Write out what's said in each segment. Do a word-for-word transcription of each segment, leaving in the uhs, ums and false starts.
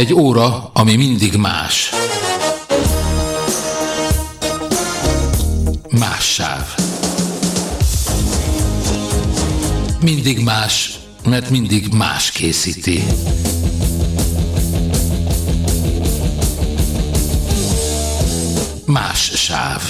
Egy óra, ami mindig más. Más sáv. Mindig más, mert mindig más készíti. Más sáv.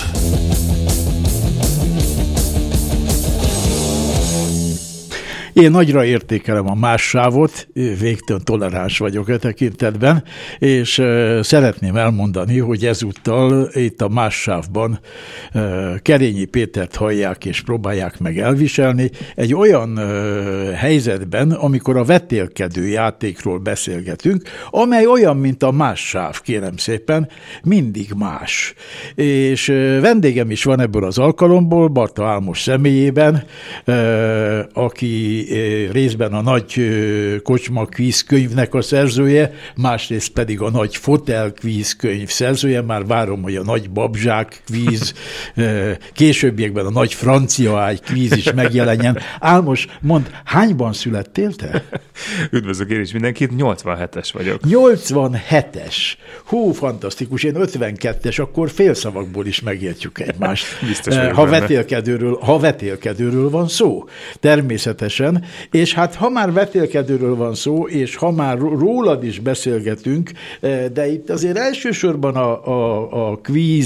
Én nagyra értékelem a más sávot, végtelen toleráns vagyok e tekintetben, és uh, szeretném elmondani, hogy ezúttal itt a más sávban uh, Kerényi Pétert hallják és próbálják meg elviselni egy olyan uh, helyzetben, amikor a vetélkedő játékról beszélgetünk, amely olyan, mint a más sáv, kérem szépen, mindig más. És uh, vendégem is van ebből az alkalomból, Barta Álmos személyében, uh, aki részben a nagy kocsma kvíz könyvnek a szerzője, másrészt pedig a nagy fotel kvíz könyv szerzője, már várom, hogy a nagy babzsák kvíz, későbbiekben a nagy francia ágy kvíz is megjelenjen. Álmos, mondd, hányban születtél te? Üdvözlök én is mindenkit, nyolcvanhetes vagyok. nyolcvanhetes. Hú, fantasztikus, én ötvenkettes, akkor félszavakból is megértjük egymást. Biztos, ha vetélkedőről, ha vetélkedőről van szó. Természetesen. És hát ha már vetélkedőről van szó, és ha már rólad is beszélgetünk, de itt azért elsősorban a, a, a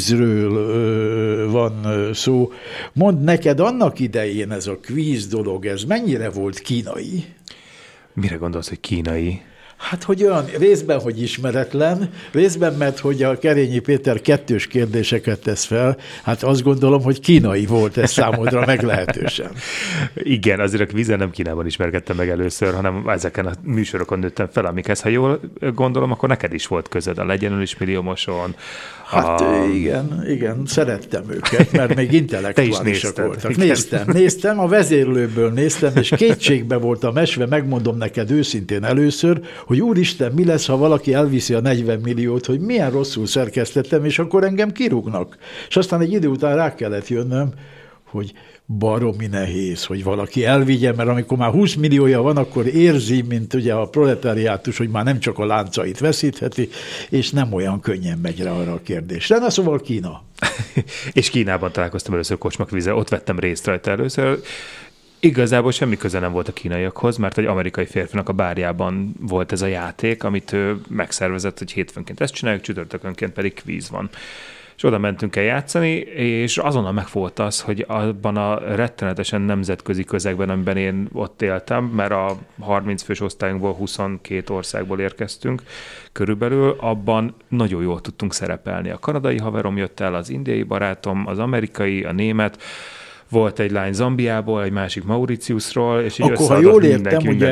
kvízről van szó. Mondd neked, annak idején ez a kvíz dolog, ez mennyire volt kínai? Mire gondolsz, hogy kínai? Hát, hogy olyan részben, hogy ismeretlen, részben, mert hogy a Kerényi Péter kettős kérdéseket tesz fel, hát azt gondolom, hogy kínai volt ez számodra meglehetősen. Igen, azért a kvízen nem Kínában ismerkedtem meg először, hanem ezeken a műsorokon nőttem fel, amikhez, ha jól gondolom, akkor neked is volt közöd a Legyen is milliómoson. Hát a... igen, igen, szerettem őket, mert még intellektuálisak voltak. Igen. Néztem, néztem, a vezérlőből néztem, és kétségbe voltam esve, megmondom neked őszintén először, hogy úristen, mi lesz, ha valaki elviszi a negyven milliót, hogy milyen rosszul szerkesztettem, és akkor engem kirúgnak. És aztán egy idő után rá kellett jönnöm, hogy baromi nehéz, hogy valaki elvigye, mert amikor már húsz milliója van, akkor érzi, mint ugye a proletariátus, hogy már nem csak a láncait veszítheti, és nem olyan könnyen megy rá arra a kérdésre. Na szóval Kína. És Kínában találkoztam először kocsmakvízzel, ott vettem részt rajta először. Igazából semmi köze nem volt a kínaiakhoz, mert egy amerikai férfinak a bárjában volt ez a játék, amit ő megszervezett, hogy hétfőnként ezt csináljuk, csütörtökönként pedig kvíz van. És oda mentünk el játszani, és azonnal megfogott az, hogy abban a rettenetesen nemzetközi közegben, amiben én ott éltem, mert a harminc fős osztályunkból huszonkét országból érkeztünk körülbelül, abban nagyon jól tudtunk szerepelni. A kanadai haverom jött el, az indiai barátom, az amerikai, a német, volt egy lány Zambiából, egy másik Mauritiusról, és így akkor, ha jól értem, ugye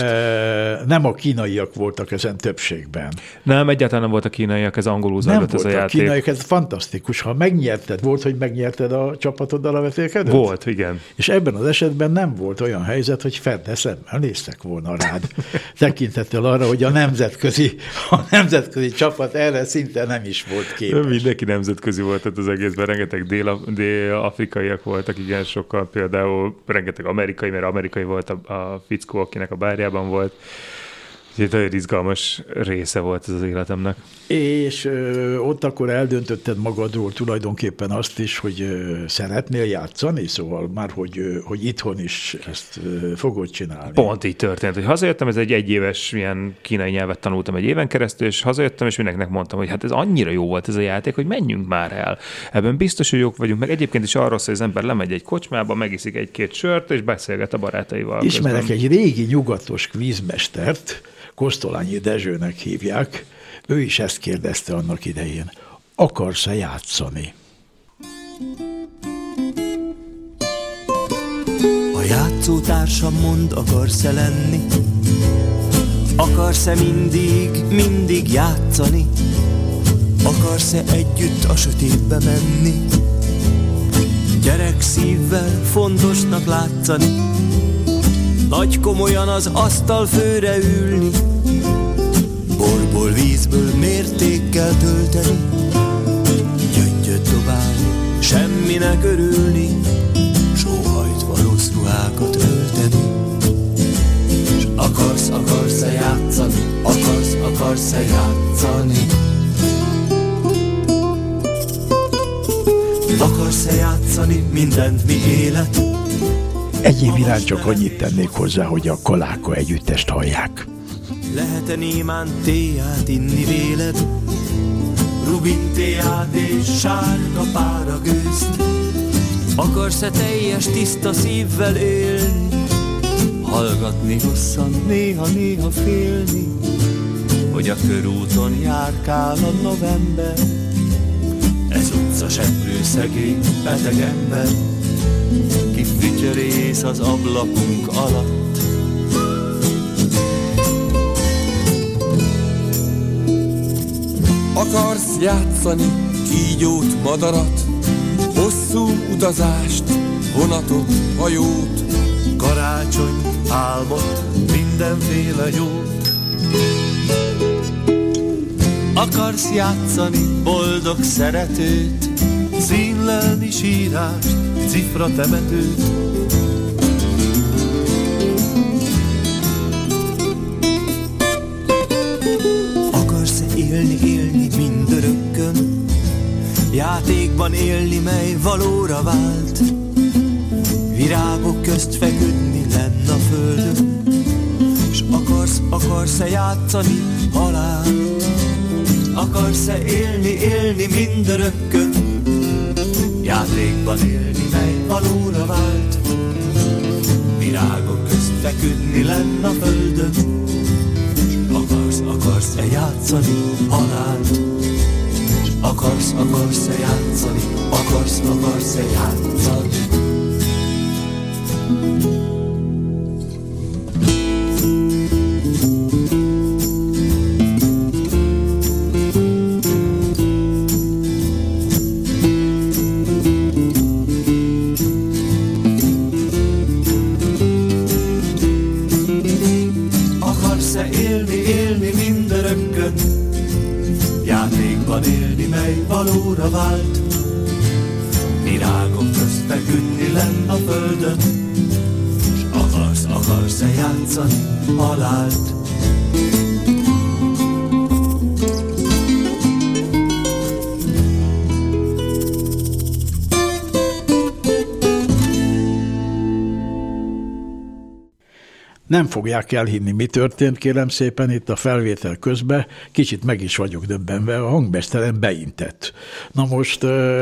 e, nem a kínaiak voltak ezen többségben. Nem, egyáltalán nem volt a kínaiak, ez angolul zajlott ez a játék. Nem volt a kínaiak, ez fantasztikus. Ha megnyerted, volt, hogy megnyerted a csapatoddal a vetélkedőt? Volt, igen. És ebben az esetben nem volt olyan helyzet, hogy fedde szemmel néztek volna rád. Tekintettel arra, hogy a nemzetközi, a nemzetközi csapat erre szinte nem is volt képes. Mindenki nemzetközi volt, tehát az egészben rengeteg dél, dél-afrikaiak voltak, igen, sokkal, például rengeteg amerikai, mert amerikai volt a, a fickó, akinek a bárjában volt. Úgyhogy nagyon izgalmas része volt ez az életemnek. És ö, ott akkor eldöntötted magadról tulajdonképpen azt is, hogy ö, szeretnél játszani, szóval már, hogy, ö, hogy itthon is ezt ö, fogod csinálni. Pont így történt, hogy hazajöttem, ez egy egyéves ilyen kínai nyelvet tanultam egy éven keresztül, és hazajöttem, és mindenkinek mondtam, hogy hát ez annyira jó volt ez a játék, hogy menjünk már el. Ebben biztos, hogy jók vagyunk, meg egyébként is arról szól, hogy az ember lemegy egy kocsmába, megiszik egy-két sört, és beszélget a barátaival. Ismerek közben. egy régi nyugatos kvízmestert, Kosztolányi Dezsőnek hívják, ő is ezt kérdezte annak idején. Akarsz-e játszani? A játszótársam mond, akarsz-e lenni? Akarsz-e mindig, mindig játszani? Akarsz-e együtt a sötétbe menni? Gyerek szívvel fontosnak látszani, nagy komolyan az asztal főre ülni, borból, vízből mértékkel tölteni, gyöngyöt dobálni, semminek örülni, sóhajtva rossz ruhákat ölteni. S akarsz, akarsz-e játszani, akarsz, akarsz akarsz-e játszani? Akarsz-e játszani mindent, mi élet? Egyéb iránt csak annyit tennék hozzá, hogy a Kaláka együttest hallják. Lehet-e némán téját inni véled? Rubin téját és sárga páragőzt? Akarsz-e teljes tiszta szívvel élni? Hallgatni hosszan, néha-néha félni, hogy a körúton járkál a november. Ez utca seprő szegény beteg ember, ki fütyörész az ablakunk alatt. Akarsz játszani kígyót, madarat, hosszú utazást, vonatot, hajót, Karácsony, álmot, mindenféle jót. Akarsz játszani boldog szeretőt, színlelni sírást, cifra temetőt. Akarsz-e élni, élni mindörökkön, játékban élni, mely valóra vált, virágok közt feküdni lenn a földön, s akarsz, akarsz-e játszani halált? Akarsz-e élni, élni mindörökkön, játékban élni, mely valóra vált, virágok közt feküdni lenn a földön, s akarsz, akarsz-e játszani halált? Akarsz, akarsz-e játszani, akarsz, akarsz-e játszani? Akarsz-e élni, élni mindörökkön, játékban élni, mely valóra vált, virágok közt feküdni lenn a földön, s akarsz, akarsz-e játszani halált? Nem fogják elhinni, mi történt, kérem szépen, itt a felvétel közben. Kicsit meg is vagyok döbbenve, a hangmesteren beintett. Na most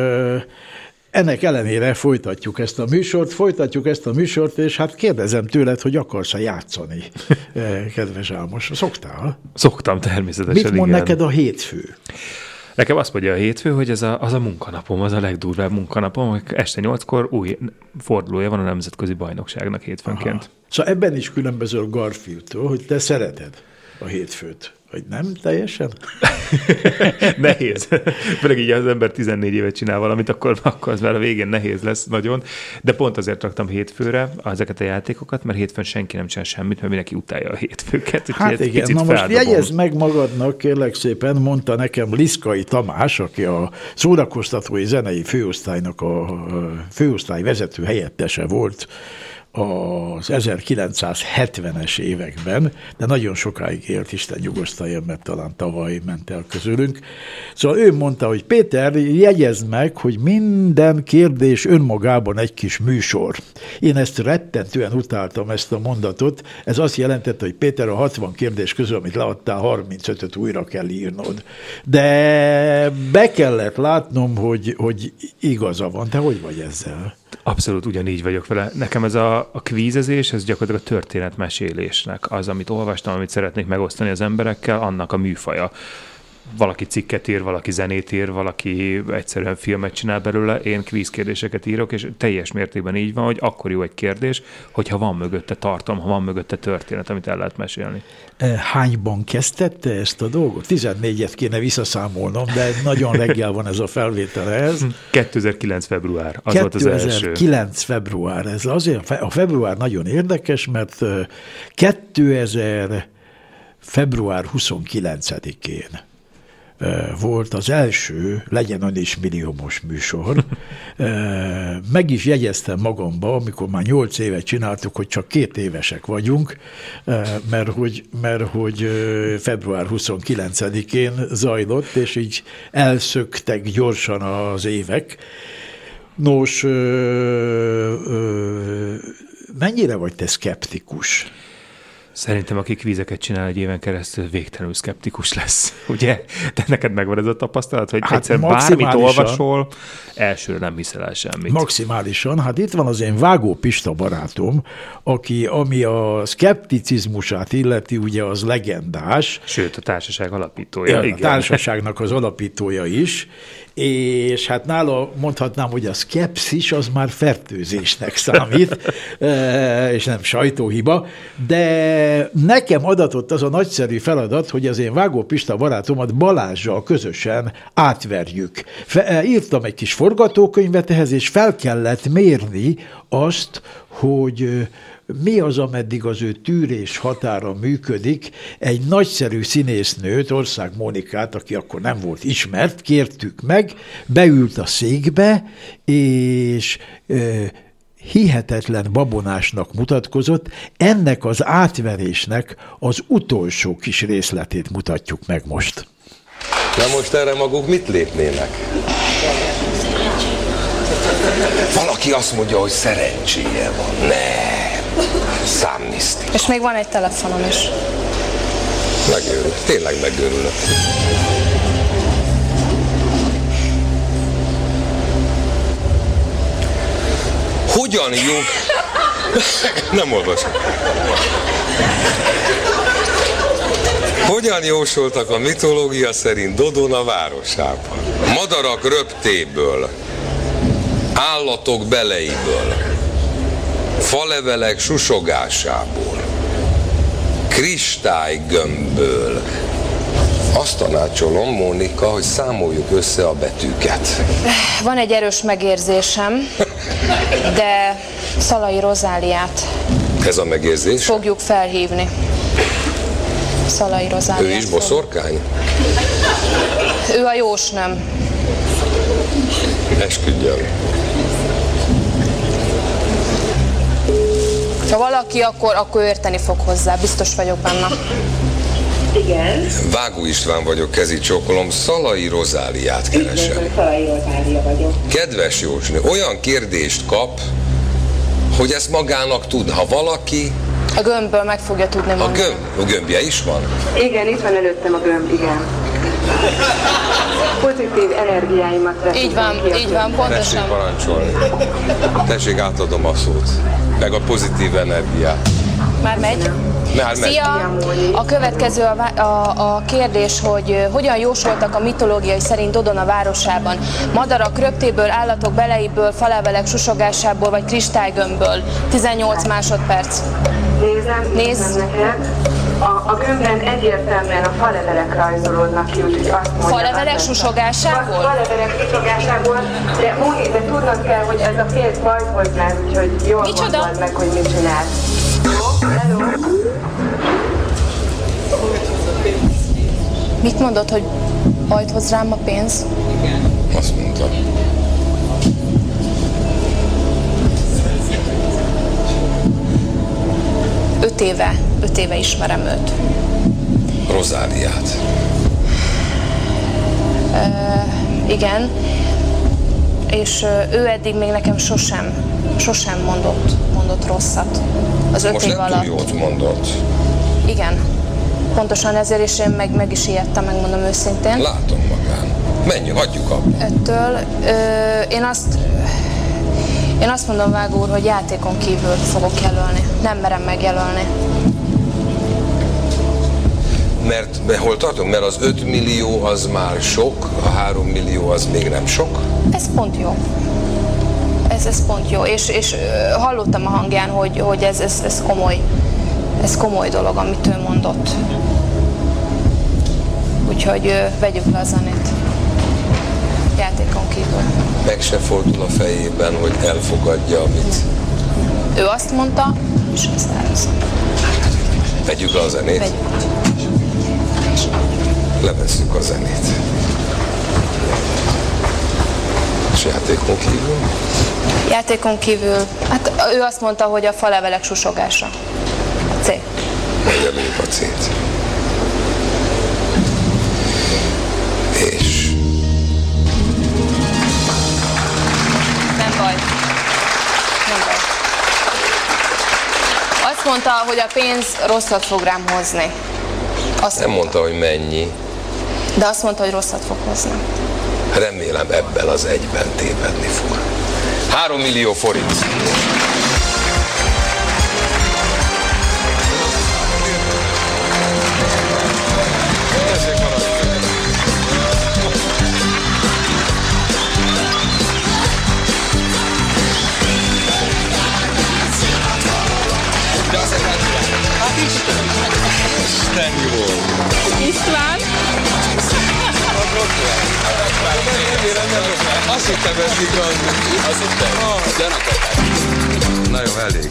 ennek ellenére folytatjuk ezt a műsort, folytatjuk ezt a műsort, és hát kérdezem tőled, hogy akarsz-e játszani, kedves Ámos? Szoktál? Szoktam természetesen, Mit mond igen. neked a hétfő? Nekem azt mondja a hétfő, hogy ez a, az a munkanapom, az a legdurvább munkanapom, hogy este nyolckor új fordulója van a nemzetközi bajnokságnak hétfőnként. Aha. Szóval ebben is különböző a Garfieldtől, hogy te szereted a hétfőt. Vagy nem teljesen? Nehéz. Főleg így az ember tizennégy évet csinál valamit, akkor, akkor az már a végén nehéz lesz nagyon. De pont azért raktam hétfőre ezeket a játékokat, mert hétfőn senki nem csinál semmit, mert mindenki utálja a hétfőket. Hát igen, na most jegyezd meg magadnak, kérlek szépen, mondta nekem Liszkai Tamás, aki a szórakoztatói zenei főosztálynak a főosztály vezető helyettese volt az ezerkilencszázhetvenes években, de nagyon sokáig élt, Isten nyugosztaljon, mert talán tavaly ment el közülünk. Szóval ő mondta, hogy Péter, jegyezd meg, hogy minden kérdés önmagában egy kis műsor. Én ezt rettentően utáltam, ezt a mondatot. Ez azt jelentette, hogy Péter, a hatvan kérdés közül, amit leadtál, harmincötöt újra kell írnod. De be kellett látnom, hogy, hogy igaza van. Te hogy vagy ezzel? Abszolút ugyanígy vagyok vele. Nekem ez a, a kvízezés, ez gyakorlatilag a történetmesélésnek. Az, amit olvastam, amit szeretnék megosztani az emberekkel, annak a műfaja. Valaki cikket ír, valaki zenét ír, valaki egyszerűen filmet csinál belőle, én kvízkérdéseket írok, és teljes mértékben így van, hogy akkor jó egy kérdés, hogyha van mögötte tartalom, ha van mögötte történet, amit el lehet mesélni. Hányban kezdtette ezt a dolgot? tizennégyet kéne visszaszámolnom, de nagyon reggel van ez a felvétel ehhez. kétezer-kilenc február, az volt az első. kétezer-kilenc február, ez azért, a február nagyon érdekes, mert kétezer február huszonkilencedikén volt az első Legyen Ön is milliómos műsor. Meg is jegyeztem magamba, amikor már nyolc éve csináltuk, hogy csak két évesek vagyunk, mert hogy, mert hogy február huszonkilencedikén zajlott, és így elszöktek gyorsan az évek. Nos, mennyire vagy te szkeptikus? Szerintem, aki kvízeket csinál egy éven keresztül, végtelenül szkeptikus lesz. Ugye? De neked megvan ez a tapasztalat, hogy hát egyszer bármit olvasol, elsőre nem hiszel el semmit. Maximálisan. Hát itt van az én Vágó Pista barátom, aki, ami a szkepticizmusát illeti, ugye az legendás. Sőt, a társaság alapítója. Ja, igen. A társaságnak az alapítója is, és hát nála mondhatnám, hogy a szkepszis az már fertőzésnek számít, és nem sajtóhiba, de nekem adatott az a nagyszerű feladat, hogy az én Vágó Pista barátomat Balázssal közösen átverjük. Fe, írtam egy kis forgatókönyvet ehhez, és fel kellett mérni azt, hogy mi az, ameddig az ő tűrés határa működik. Egy nagyszerű színésznőt, Ország Mónikát, aki akkor nem volt ismert, kértük meg, beült a székbe, és hihetetlen babonásnak mutatkozott. Ennek az átverésnek az utolsó kis részletét mutatjuk meg most. Na most erre maguk mit lépnének? Valaki azt mondja, hogy szerencséje van. Nem. Számnisztik. És még van egy telefonom is. Megőrül. Tényleg megőrülök. Hogyan jó... Nem olvasom. Hogyan jósoltak a mitológia szerint Dodona városában? Madarak röptéből, állatok beleiből, falevelek susogásából, kristálygömbből. Azt tanácsolom, Mónika, hogy számoljuk össze a betűket. Van egy erős megérzésem, de Szalai Rozáliát Ez a megérzés? fogjuk felhívni. Szalai Rozáliát. Ő is boszorkány? Ő a jósnem. Esküdjön. Ha valaki, akkor, akkor érteni fog hozzá, biztos vagyok benne. Igen. Vágó István vagyok, kezi csókolom, Szalai Rozáliát keresem. Üdvözlöm, Szalai Rozália vagyok. Kedves jósnő, olyan kérdést kap, hogy ezt magának tud. Ha valaki... A gömbből meg fogja tudni A mondani. gömb, a gömbje is van? Igen, itt van előttem a gömb, igen. Pozitív energiáimat veszem. Így van, így van, Tessék pontosan. parancsolni. Tessék, átadom a szót. Meg a pozitív energiát. Már megy? Már megy. Szia! A következő a, vá- a, a kérdés, hogy uh, hogyan jósoltak a mitológiai szerint Dodona városában? Madarak röptéből, állatok beleiből, falevelek susogásából vagy kristálygömbből? tizennyolc másodperc. Nézem, Nézd. nézem neked. A, a gömbben egyértelműen a falevelek rajzolódnak ki, úgyhogy azt mondja. Falevelek az- susogásából? Falevelek susogásából, de Móni, de tudnod kell, hogy ez a pénz majd hozzá, úgyhogy jól Micsoda? gondold meg, hogy mit csinálsz. Jó? Hello? Mit mondod, hogy bajt hoz rám a pénz? Azt mondta. Öt éve, öt éve ismerem őt. Rozáliát. Igen. És ö, ő eddig még nekem sosem, sosem mondott, mondott rosszat. Az öt Most év nem túl alatt. jót mondott. Igen. Pontosan ezért is én meg, meg is ijedtem, megmondom őszintén. Látom magán. Menjünk, hagyjuk abba. Ettől ö, én azt én azt mondom, Vágó úr, hogy játékon kívül fogok jelölni. Nem merem megjelölni. Mert, mert hol tartunk? Mert az öt millió az már sok, a három millió az még nem sok. Ez pont jó. Ez, ez pont jó. És, és ö, hallottam a hangján, hogy, hogy ez, ez, ez komoly. Ez komoly dolog, amit ő mondott. Úgyhogy ö, vegyük le a zenét. Játékon kívül. Meg se fordul a fejében, hogy elfogadja, amit. Ő azt mondta, és ezt elveszem. Vegyük le a zenét. Vegyük. levesszük a zenét. És játékon kívül? Játékon kívül, hát ő azt mondta, hogy a falevelek susogása. C. Megjelöljük a C-t. És... Nem baj. Nem baj. Azt mondta, hogy a pénz rosszat fog rám hozni. Azt nem mondta, hogy mennyi. De azt mondta, hogy rosszat fog hozni. Remélem ebben az egyben tévedni fog. Három millió forint. Isten jó! István? Azt hittem, ez igaz. Azt hittem. Gyanakodás. Na jó, elég.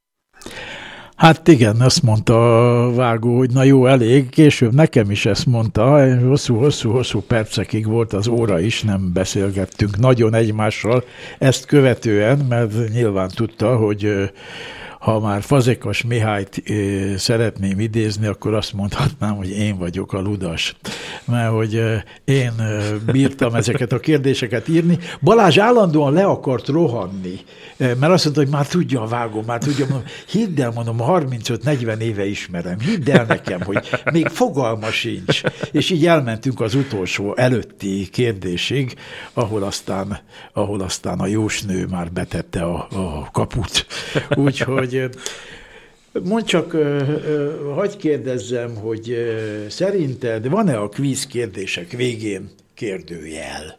Hát igen, azt mondta a Vágó, hogy na jó, elég. Később nekem is ezt mondta, hosszú-hosszú-hosszú percekig volt az óra is, nem beszélgettünk nagyon egymással ezt követően, mert nyilván tudta, hogy ha már Fazekas Mihályt e, szeretném idézni, akkor azt mondhatnám, hogy én vagyok a ludas. Mert hogy e, én e, bírtam ezeket a kérdéseket írni. Balázs állandóan le akart rohanni, e, mert azt mondta, hogy már tudja a Vágó, már tudja, mondom, hidd el, mondom, harmincöt-negyven éve ismerem, hidd el nekem, hogy még fogalma sincs. És így elmentünk az utolsó előtti kérdésig, ahol aztán, ahol aztán a jósnő már betette a, a kaput. Úgyhogy mondd csak, hagyj kérdezzem, hogy szerinted van-e a kvíz kérdések végén kérdőjel?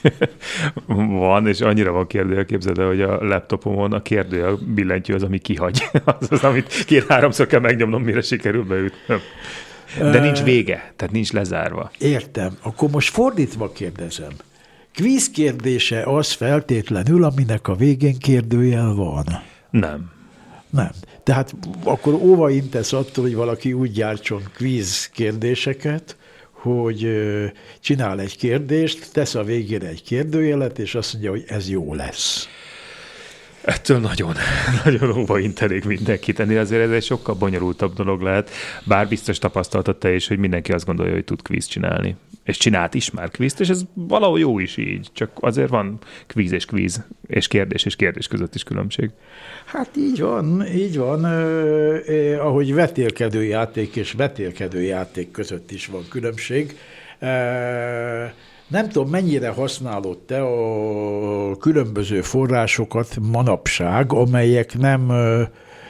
Van, és annyira van kérdőjel, képzeld el, hogy a laptopomon a kérdőjel billentyű az, ami kihagy. Az az, amit két-háromszor kell megnyomnom, mire sikerül beütnöm. De nincs vége, tehát nincs lezárva. Értem. Akkor most fordítva kérdezem. Kvíz kérdése az feltétlenül, aminek a végén kérdőjel van? Nem. Nem. Tehát akkor óva intesz attól, hogy valaki úgy gyártson kvíz kérdéseket, hogy csinál egy kérdést, tesz a végére egy kérdőjelet, és azt mondja, hogy ez jó lesz. Ettől nagyon, nagyon óva intenék mindenkit. Ennél azért ez egy sokkal bonyolultabb dolog lehet, bár biztos tapasztaltad te is, hogy mindenki azt gondolja, hogy tud kvíz csinálni. És csinált is már kvízt, és ez valahol jó is így, csak azért van kvíz és kvíz, és kérdés és kérdés között is különbség. Hát így van, így van, eh, eh, ahogy vetélkedő játék és vetélkedő játék között is van különbség. Eh, nem tudom, mennyire használod te a különböző forrásokat manapság, amelyek nem eh,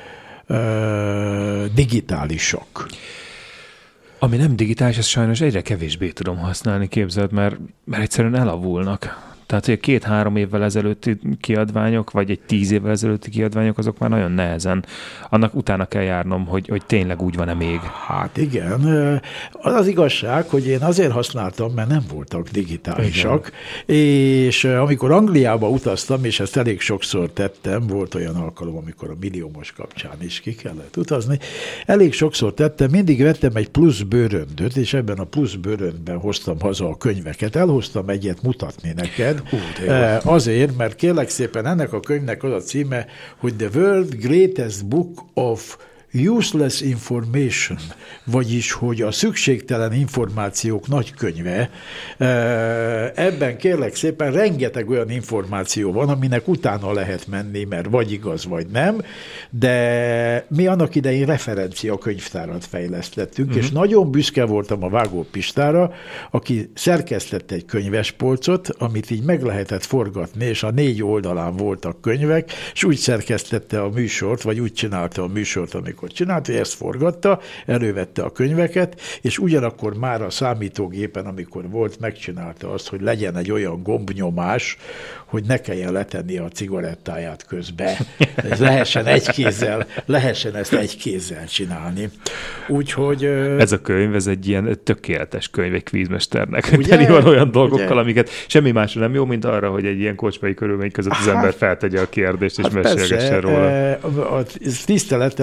eh, digitálisak. Ami nem digitális, ezt sajnos egyre kevésbé tudom használni, képzeld, mert, mert egyszerűen elavulnak. Tehát, hogy a két-három évvel ezelőtti kiadványok, vagy egy tíz évvel ezelőtti kiadványok, azok már nagyon nehezen. Annak utána kell járnom, hogy, hogy tényleg úgy van-e még. Hát igen. Az az igazság, hogy én azért használtam, mert nem voltak digitálisak, igen. És amikor Angliába utaztam, és ezt elég sokszor tettem, volt olyan alkalom, amikor a milliómos kapcsán is ki kellett utazni, elég sokszor tettem, mindig vettem egy plusz bőröndöt, és ebben a plusz bőröndben hoztam haza a könyveket. Elhoztam egyet mutatni neked, Uh, azért, mert kérlek szépen ennek a könyvnek az a címe, hogy The World Greatest Book of Useless Information, vagyis, hogy a szükségtelen információk nagy könyve. Ebben kérlek szépen rengeteg olyan információ van, aminek utána lehet menni, mert vagy igaz, vagy nem, de mi annak idején referencia könyvtárat fejlesztettünk, uh-huh. és nagyon büszke voltam a Vágó Pistára, aki szerkesztett egy könyvespolcot, amit így meg lehetett forgatni, és a négy oldalán voltak könyvek, és úgy szerkesztette a műsort, vagy úgy csinálta a műsort, amikor csinálta, hogy ezt forgatta, elővette a könyveket, és ugyanakkor már a számítógépen, amikor volt, megcsinálta azt, hogy legyen egy olyan gombnyomás, hogy ne kelljen letenni a cigarettáját közbe. Ez lehessen egy kézzel, lehessen ezt egy kézzel csinálni. Úgyhogy... Ez a könyv, ez egy ilyen tökéletes könyv egy kvízmesternek. Teli van olyan dolgokkal, ugye? Amiket semmi másra nem jó, mint arra, hogy egy ilyen kocsmai körülmény között az hát, ember feltegye a kérdést, és hát mesélgessen róla. A tisztelettel azóta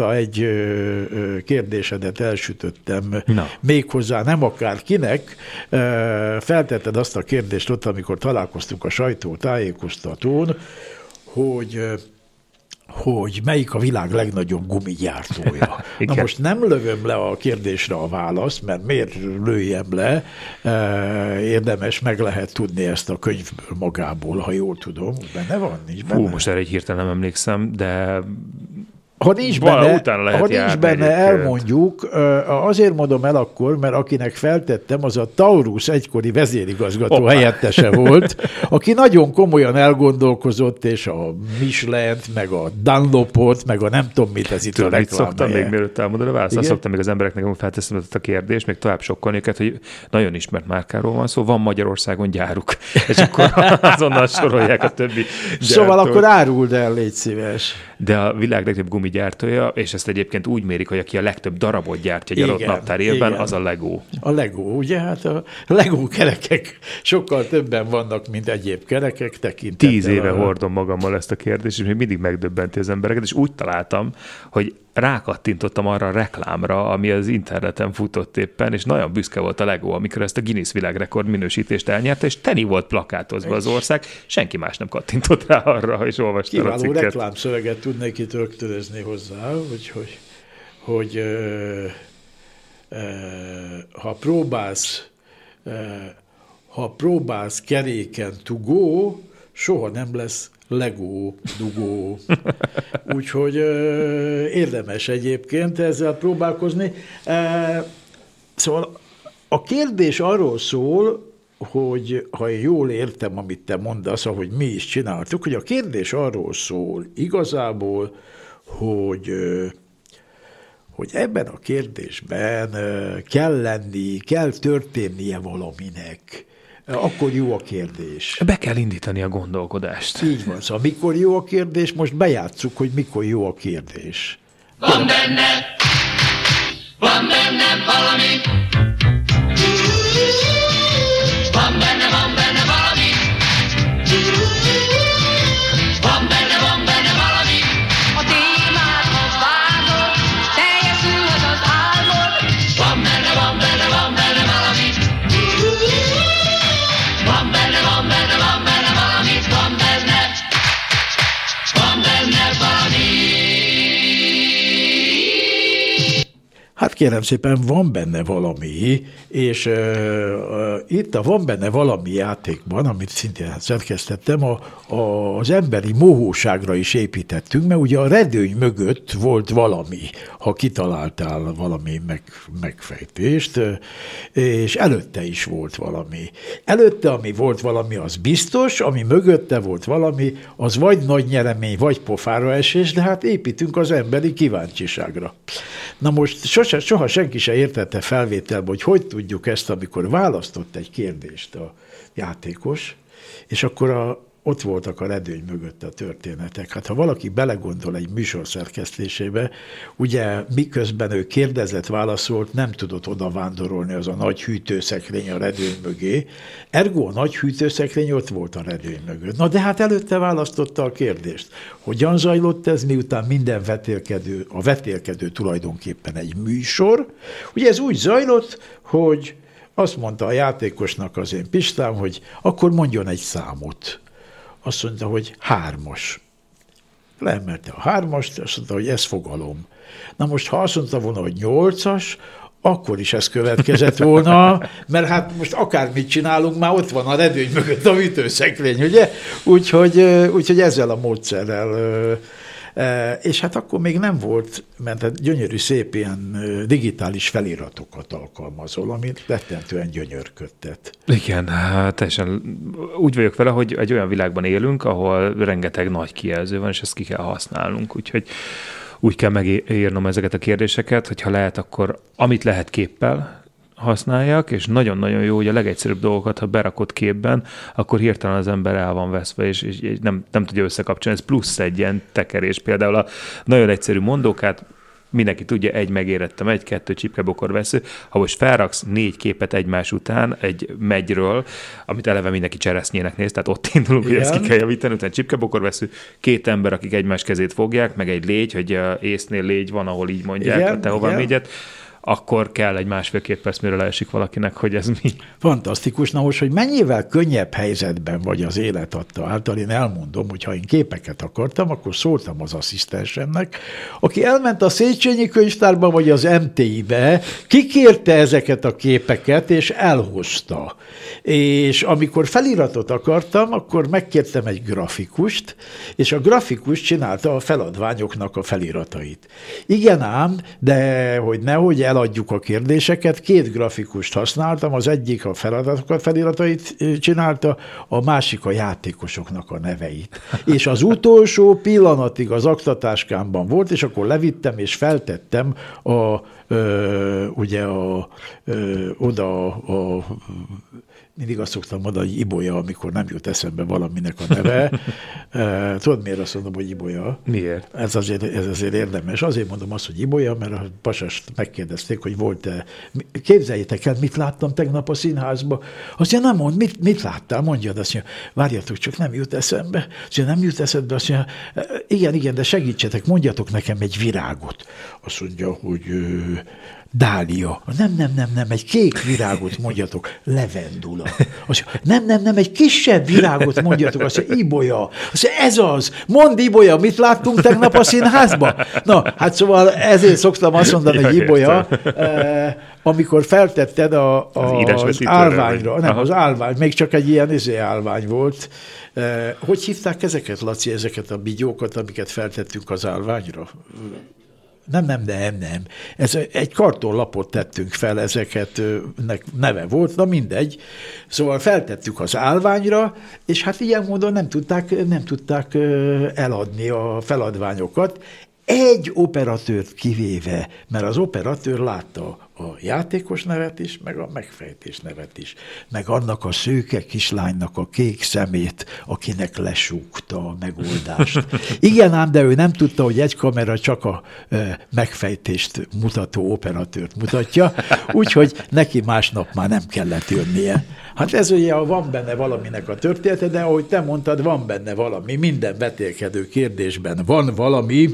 azóta egy kérdésedet elsütöttem, Na. méghozzá nem akárkinek. Feltetted azt a kérdést ott, amikor találkoztunk a sajtótájékoztatón, hogy hogy melyik a világ legnagyobb gumigyártója. Na most nem lövöm le a kérdésre a választ, mert miért lőjem le, érdemes, meg lehet tudni ezt a könyvből magából, ha jól tudom. Benne van? Nincs benne? Hú, most erre egy hirtelen nem emlékszem, de... Ha nincs benne, ha nincs benne elmondjuk, azért mondom el akkor, mert akinek feltettem, az a Taurus egykori vezérigazgató Opa. helyettese volt, aki nagyon komolyan elgondolkozott, és a Michelin-t, meg a Dunlopot, meg a nem tudom mit, ez itt Tudom, a reklám. Szoktam még mielőtt elmondani a választ, szoktam még az embereknek, hogy felteszem a kérdést, még tovább sokkolni őket, hogy nagyon ismert márkáról van szó, van Magyarországon gyáruk, és akkor azonnal sorolják a többi gyártót. Szóval akkor áruld el, légy szíves. De a világ legtöbb gumigyártója, és ezt egyébként úgy mérik, hogy aki a legtöbb darabot gyártja egy adott naptár évben, az a Lego. A Lego, ugye? Hát a Lego kerekek sokkal többen vannak, mint egyéb kerekek tekintettel. Tíz éve a... hordom magammal ezt a kérdést, és még mindig megdöbbenti az embereket, és úgy találtam, hogy rákattintottam arra a reklámra, ami az interneten futott éppen, és nagyon büszke volt a Lego, amikor ezt a Guinness világrekord minősítést elnyerte, és teni volt plakátozva az ország, senki más nem kattintott rá arra, és olvasta a cikket. Kiváló reklámszöveget tudnék itt rögtönözni hozzá, hogy, hogy, hogy ö, ö, ha próbálsz ö, ha próbálsz keréken tugó, soha nem lesz Lego, dugó. Úgyhogy ö, érdemes egyébként ezzel próbálkozni. E, szóval a kérdés arról szól, hogy ha jól értem, amit te mondasz, ahogy mi is csináltuk, hogy a kérdés arról szól igazából, hogy, hogy ebben a kérdésben kell lenni, kell történnie valaminek. Akkor jó a kérdés. Be kell indítani a gondolkodást. Így van. Szóval mikor jó a kérdés, most bejátsszuk, hogy mikor jó a kérdés. Van benne, van benne valami. Van benne, van benne valami. Van benne, van benne valami. A témádhoz vágod, teljesül az az álmod. Van benne, van benne, van benne valami. Van benne, van benne, van benne valami. Van benne, van benne valami. Hát kérem szépen, van benne valami, és uh, uh, itt a van benne valami játékban, amit szintén szerkesztettem, a, a, az emberi mohóságra is építettünk, mert ugye a redőny mögött volt valami, ha kitaláltál valami meg, megfejtést, és előtte is volt valami. Előtte, ami volt valami, az biztos, ami mögötte volt valami, az vagy nagy nyeremény, vagy pofára esés, de hát építünk az emberi kíváncsiságra. Na most sose, soha senki se értette felvételbe, hogy hogy tudjuk ezt, amikor választott egy kérdést a játékos, és akkor a, ott voltak a redőny mögött a történetek. Hát ha valaki belegondol egy műsor szerkesztésébe, ugye miközben ő kérdezett, válaszolt, nem tudott oda vándorolni az a nagy hűtőszekrény a redőny mögé. Ergo a nagy hűtőszekrény ott volt a redőny mögött. Na de hát előtte választotta a kérdést. Hogyan zajlott ez, miután minden vetélkedő, a vetélkedő tulajdonképpen egy műsor. Ugye ez úgy zajlott, hogy azt mondta a játékosnak az én Pistám, hogy akkor mondjon egy számot. Azt mondta, hogy hármas. Leemelte a hármast, azt mondta, hogy ez fogalom. Na most, ha azt mondta volna, hogy nyolcas, akkor is ez következett volna, mert hát most akármit csinálunk, már ott van a redőny mögött a hűtőszekrény, ugye? Úgyhogy, úgyhogy ezzel a módszerrel. És hát akkor még nem volt, mert hát gyönyörű szép ilyen digitális feliratokat alkalmazol, amit rettentően gyönyörködtet. Igen, hát teljesen úgy vagyok vele, hogy egy olyan világban élünk, ahol rengeteg nagy kijelző van, és ezt ki kell használnunk, úgyhogy úgy kell megírnom ezeket a kérdéseket, hogyha lehet, akkor amit lehet képpel használjak, és nagyon-nagyon jó, hogy a legegyszerűbb dolgokat, ha berakod képben, akkor hirtelen az ember el van veszve, és, és nem, nem tudja összekapcsolni. Ez plusz egy ilyen tekerés. Például a nagyon egyszerű mondókát mindenki tudja, egy megérettem, egy, kettő csipkebokorvesző. Ha most felraksz négy képet egymás után egy megyről, amit eleve mindenki cseresznyének néz, tehát ott indulunk, hogy ezt ki kell javítani, utána csipkebokorvesző, két ember, akik egymás kezét fogják, meg egy légy, hogy észnél légy van, ahol így mondják, igen, a te hová mégyet, akkor kell egy másfél-két perc, mire leesik valakinek, hogy ez mi. Fantasztikus. Na most, hogy mennyivel könnyebb helyzetben vagy az élet adta által, én elmondom, hogy ha én képeket akartam, akkor szóltam az asszisztensemnek, aki elment a Széchenyi könyvtárba, vagy az em té i-be, kikérte ezeket a képeket, és elhozta. És amikor feliratot akartam, akkor megkértem egy grafikust, és a grafikus csinálta a feladványoknak a feliratait. Igen ám, de hogy nehogy eladjuk a kérdéseket, két grafikust használtam, az egyik a feladatokat, feliratait csinálta, a másik a játékosoknak a neveit. És az utolsó pillanatig az aktatáskámban volt, és akkor levittem és feltettem a, ö, ugye a, ö, oda a mindig azt szoktam mondani, hogy Ibolya, amikor nem jut eszembe valaminek a neve. Tudod, miért azt mondom, hogy Ibolya? Miért? Ez azért, ez azért érdemes. Azért mondom azt, hogy Ibolya, mert a Pasast megkérdezték, hogy volt-e. Képzeljétek el, mit láttam tegnap a színházba. Azt mondja, nem mond, mit, mit láttál? Mondjad, azt mondja, várjatok, csak nem jut eszembe. Azt mondja, nem jut eszembe, azt mondja, igen, igen, de segítsetek, mondjatok nekem egy virágot. Azt mondja, hogy dália. Nem, nem, nem, nem, egy kék virágot mondjatok, levendula. Azt mondja, nem, nem, nem, egy kisebb virágot mondjatok, azt mondja, Ibolya. Azt mondja, ez az, mondd Ibolya, mit láttunk tegnap a színházba? Na, hát szóval ezért szoktam azt mondani, hogy Ibolya, eh, amikor feltetted a, a, az, az állványra, nem, az állvány, még csak egy ilyen izé állvány volt. Eh, hogy hívták ezeket, Laci, ezeket a bigyókat, amiket feltettünk az állványra? Nem, nem, nem, nem. Ez egy kartonlapot tettünk fel, ezeket neve volt, na mindegy. Szóval feltettük az állványra, és hát ilyen módon nem tudták, nem tudták eladni a feladványokat, egy operatőrt kivéve, mert az operatőr látta a játékos nevet is, meg a megfejtés nevet is, meg annak a szőke kislánynak a kék szemét, akinek lesúgta a megoldást. Igen ám, de ő nem tudta, hogy egy kamera csak a e, megfejtést mutató operatőrt mutatja, úgyhogy neki másnap már nem kellett jönnie. Hát ez ugye van benne valaminek a története, de ahogy te mondtad, van benne valami, minden vetélkedő kérdésben van valami,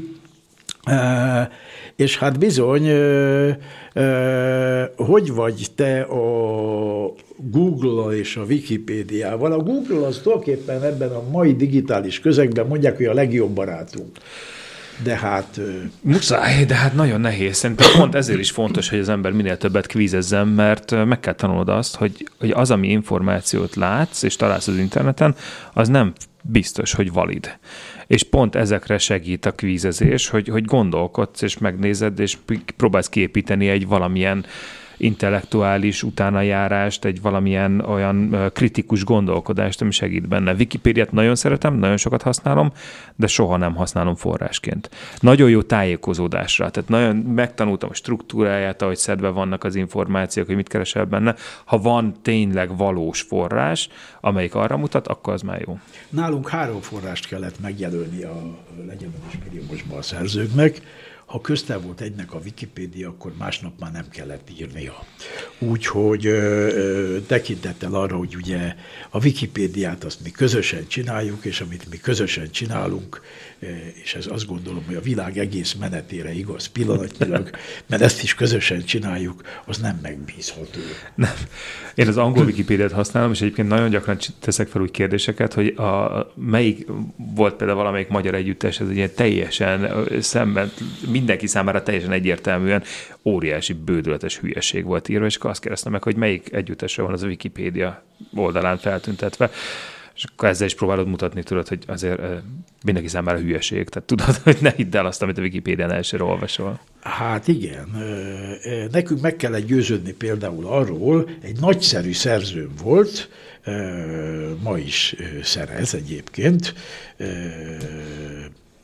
e, és hát bizony, ö, ö, hogy vagy te a Google-al és a Wikipédiával? A Google az tulajdonképpen ebben a mai digitális közegben mondják, hogy a legjobb barátunk. De hát... Muszáj, de hát nagyon nehéz. Szerintem pont ezért is fontos, hogy az ember minél többet kvízezzen, mert meg kell tanulnod azt, hogy, hogy az, ami információt látsz és találsz az interneten, az nem biztos, hogy valid. És pont ezekre segít a kvízezés, hogy, hogy gondolkodsz, és megnézed, és próbálsz kiépíteni egy valamilyen intellektuális utánajárást, egy valamilyen olyan kritikus gondolkodást, ami segít benne. Wikipédiát nagyon szeretem, nagyon sokat használom, de soha nem használom forrásként. Nagyon jó tájékozódásra, tehát nagyon megtanultam a struktúráját, ahogy szedve vannak az információk, hogy mit keresel benne. Ha van tényleg valós forrás, amelyik arra mutat, akkor az már jó. Nálunk három forrást kellett megjelölni a Legyen is milliómosban a szerzőknek. Ha köztel volt egynek a Wikipédia, akkor másnap már nem kellett írnia. Úgyhogy tekintettel arra, hogy ugye a Wikipédiát azt mi közösen csináljuk, és amit mi közösen csinálunk, és ez azt gondolom, hogy a világ egész menetére igaz pillanatnyilag, mert ezt is közösen csináljuk, az nem megbízható. Nem. Én az angol Wikipédiát használom, és egyébként nagyon gyakran teszek fel úgy kérdéseket, hogy a, melyik volt például valamelyik magyar együttes, ez ugye teljesen szemben, mindenki számára teljesen egyértelműen óriási, bődületes hülyeség volt írva, és akkor azt kérdeztem meg, hogy melyik együttesre van az a Wikipédia oldalán feltüntetve, és akkor ezzel is próbálod mutatni, tudod, hogy azért mindenki számára hülyeség. Tehát tudod, hogy ne hidd el azt, amit a Wikipédián elsőre olvasol. Hát igen. Nekünk meg kellett győződni például arról, egy nagyszerű szerzőm volt, ma is szerez egyébként,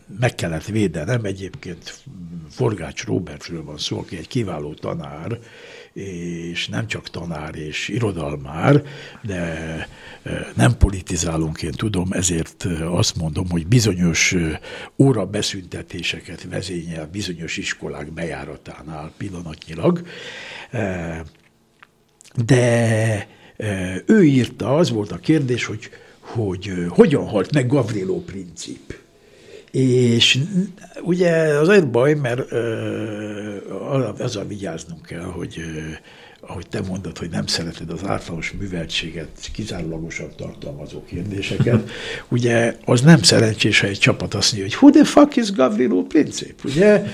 meg kellett védenem, egyébként Forgács Róbertről van szó, aki egy kiváló tanár, és nem csak tanár és irodalmár, de nem politizálunk, én tudom, ezért azt mondom, hogy bizonyos óra beszüntetéseket vezényel bizonyos iskolák bejáratánál pillanatnyilag, de ő írta, az volt a kérdés, hogy, hogy hogyan halt meg Gavrilo Princip. És ugye az egy baj, mert azzal vigyáznunk kell, hogy ahogy te mondod, hogy nem szereted az általános műveltséget kizárólagosan tartalmazó kérdéseket, ugye az nem szerencsés, ha egy csapat azt mondja, hogy who the fuck is Gavrilo Princip, ugye?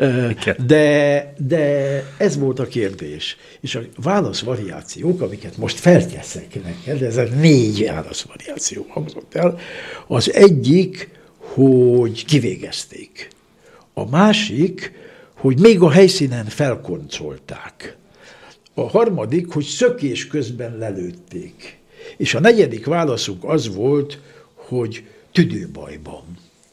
De, de ez volt a kérdés. És a válaszvariációk, amiket most felteszek neked, ez a négy válaszvariáció hangzott el, az egyik, hogy kivégezték. A másik, hogy még a helyszínen felkoncolták. A harmadik, hogy szökés közben lelőtték. És a negyedik válaszunk az volt, hogy tüdőbajban.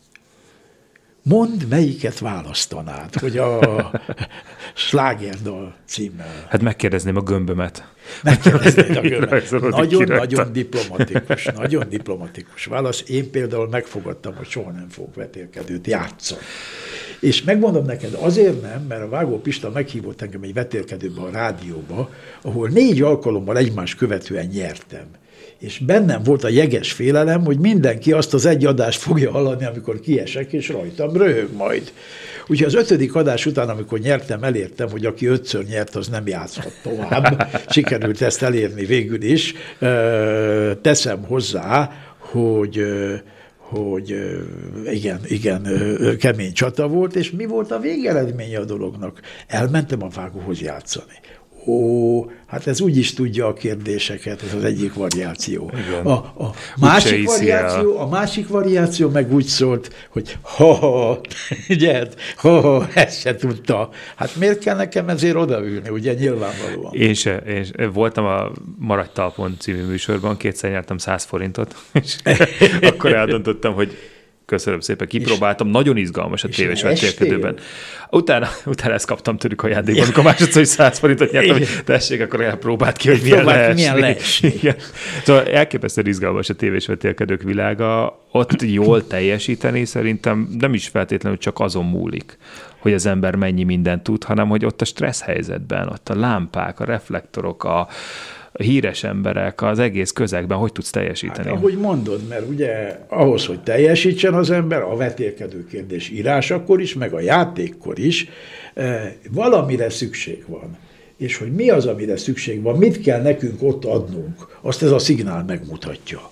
Mondd, melyiket választanád, hogy a slágerdal címmel. Hát megkérdezném a gömbömet. Megkérdeznéd a gömbömet. Nagyon-nagyon diplomatikus, nagyon diplomatikus válasz. Én például megfogadtam, hogy soha nem fogok vetélkedőt játszani. És megmondom neked, azért nem, mert a Vágó Pista meghívott engem egy vetélkedőbe a rádióba, ahol négy alkalommal egymás követően nyertem. És bennem volt a jeges félelem, hogy mindenki azt az egy adást fogja hallani, amikor kiesek, és rajtam röhög majd. Úgyhogy az ötödik adás után, amikor nyertem, elértem, hogy aki ötször nyert, az nem játszhat tovább. Sikerült ezt elérni végül is. Teszem hozzá, hogy... hogy igen, igen, kemény csata volt, és mi volt a végeredménye a dolognak? Elmentem a Vágóhoz játszani. Ó, hát ez úgy is tudja a kérdéseket, ez az egyik variáció. A, a, másik variáció a másik variáció meg úgy szólt, hogy ha-ha, gyert, ha-ha, ezt se tudta. Hát miért kell nekem ezért odaülni, ugye nyilvánvalóan. Én se, én se. Voltam a Maradj talpon című műsorban, kétszer nyertem száz forintot, és akkor eldöntottem, hogy köszönöm szépen, kipróbáltam, és nagyon izgalmas a tévés vetélkedőben. Utána, utána ezt kaptam tőlük ajándékban, amikor másodszor, hogy száz forintot nyertem, hogy tessék, akkor elpróbált ki, hogy milyen leesni. Milyen leesni. Szóval elképesztően izgalmas a tévés vetélkedők világa. Ott jól teljesíteni szerintem nem is feltétlenül csak azon múlik, hogy az ember mennyi mindent tud, hanem hogy ott a stressz helyzetben, ott a lámpák, a reflektorok, a a híres emberek, az egész közegben hogy tudsz teljesíteni? Hát, ahogy mondod, mert ugye ahhoz, hogy teljesítsen az ember, a vetélkedő kérdés írásakor is, meg a játékkor is, eh, valamire szükség van. És hogy mi az, amire szükség van, mit kell nekünk ott adnunk, azt ez a szignál megmutatja.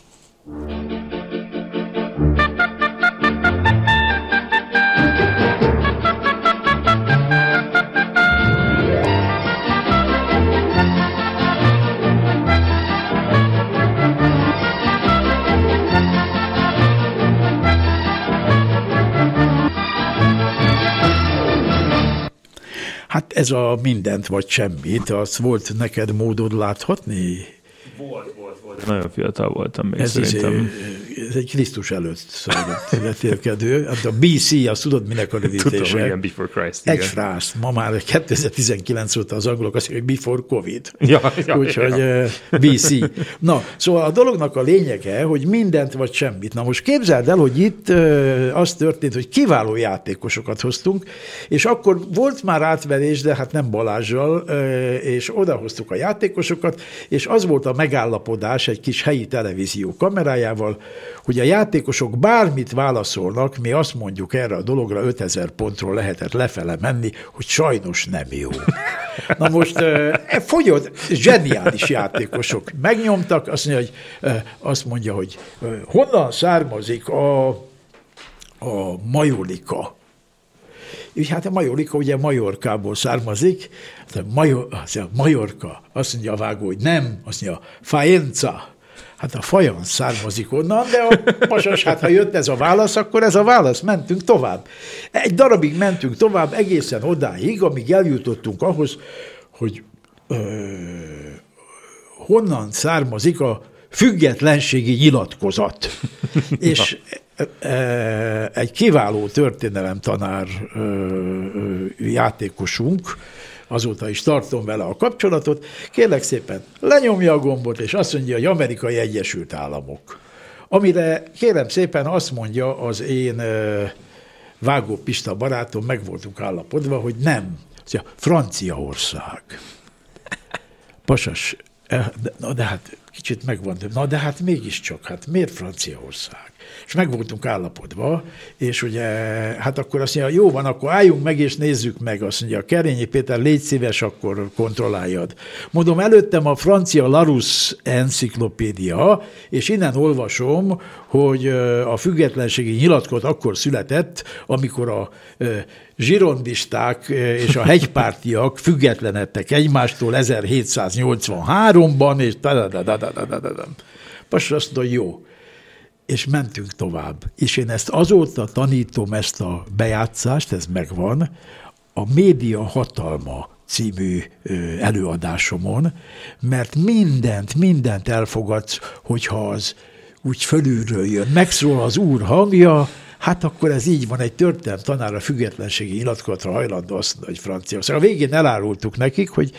Hát ez a mindent vagy semmit, az volt neked módod láthatni? Volt, volt, volt. Nagyon fiatal voltam még ez szerintem. Ez egy Krisztus előtt szólott vetélkedő. Hát a bé cé, azt tudod, minek a rövidítése? Tudom, igen, Before Christ. Egy igen. frászt. Ma már kétezer-tizenkilenc óta az angolok azt mondják, hogy Before Covid. Ja, ja, úgyhogy ja. bé cé. Na, szóval a dolognak a lényege, hogy mindent vagy semmit. Na most képzeld el, hogy itt az történt, hogy kiváló játékosokat hoztunk, és akkor volt már átverés, de hát nem Balázsral, és odahoztuk a játékosokat, és az volt a megállapodás egy kis helyi televízió kamerájával, hogy a játékosok bármit válaszolnak, mi azt mondjuk erre a dologra ötezer pontról lehetett lefele menni, hogy sajnos nem jó. Na most fogyott, zseniális játékosok megnyomtak, azt mondja, hogy, azt mondja, hogy honnan származik a, a majolika. És hát a majolika ugye Majorkából származik, Major, Majorka, azt mondja a Vágó, hogy nem, azt mondja, Faenza. Hát a fajan származik onnan, de a pasas, hát ha jött ez a válasz, akkor ez a válasz, mentünk tovább. Egy darabig mentünk tovább, egészen odáig, amíg eljutottunk ahhoz, hogy ö, honnan származik a függetlenségi nyilatkozat. És egy kiváló történelemtanár játékosunk, azóta is tartom vele a kapcsolatot, kérlek szépen lenyomja a gombot, és azt mondja, hogy Amerikai Egyesült Államok. Amire kérem szépen azt mondja az én Vágó Pista barátom, meg voltunk állapodva, hogy nem, azt mondja, Franciaország. Pasas, na de hát kicsit megvan, na de hát mégiscsak, hát miért Franciaország? És meg voltunk állapodva, és ugye, hát akkor azt mondja, jó van, akkor álljunk meg, és nézzük meg. Azt mondja, Kerényi Péter, légy szíves, akkor kontrolláljad. Mondom, előttem a francia Larousse enciklopédia, és innen olvasom, hogy a függetlenségi nyilatkozat akkor született, amikor a zsirondisták és a hegypártiak függetlenedtek egymástól ezerhétszáznyolcvanháromban, és Pasas azt mondja, jó. És mentünk tovább. És én ezt azóta tanítom, ezt a bejátszást, ez megvan, a Média hatalma című előadásomon, mert mindent, mindent elfogadsz, hogyha az úgy fölülről jön, megszól az úr hangja, hát akkor ez így van, egy történelem tanár a függetlenségi nyilatkozatra hajlandó azt mondani, hogy Franciaország. A végén elárultuk nekik, hogy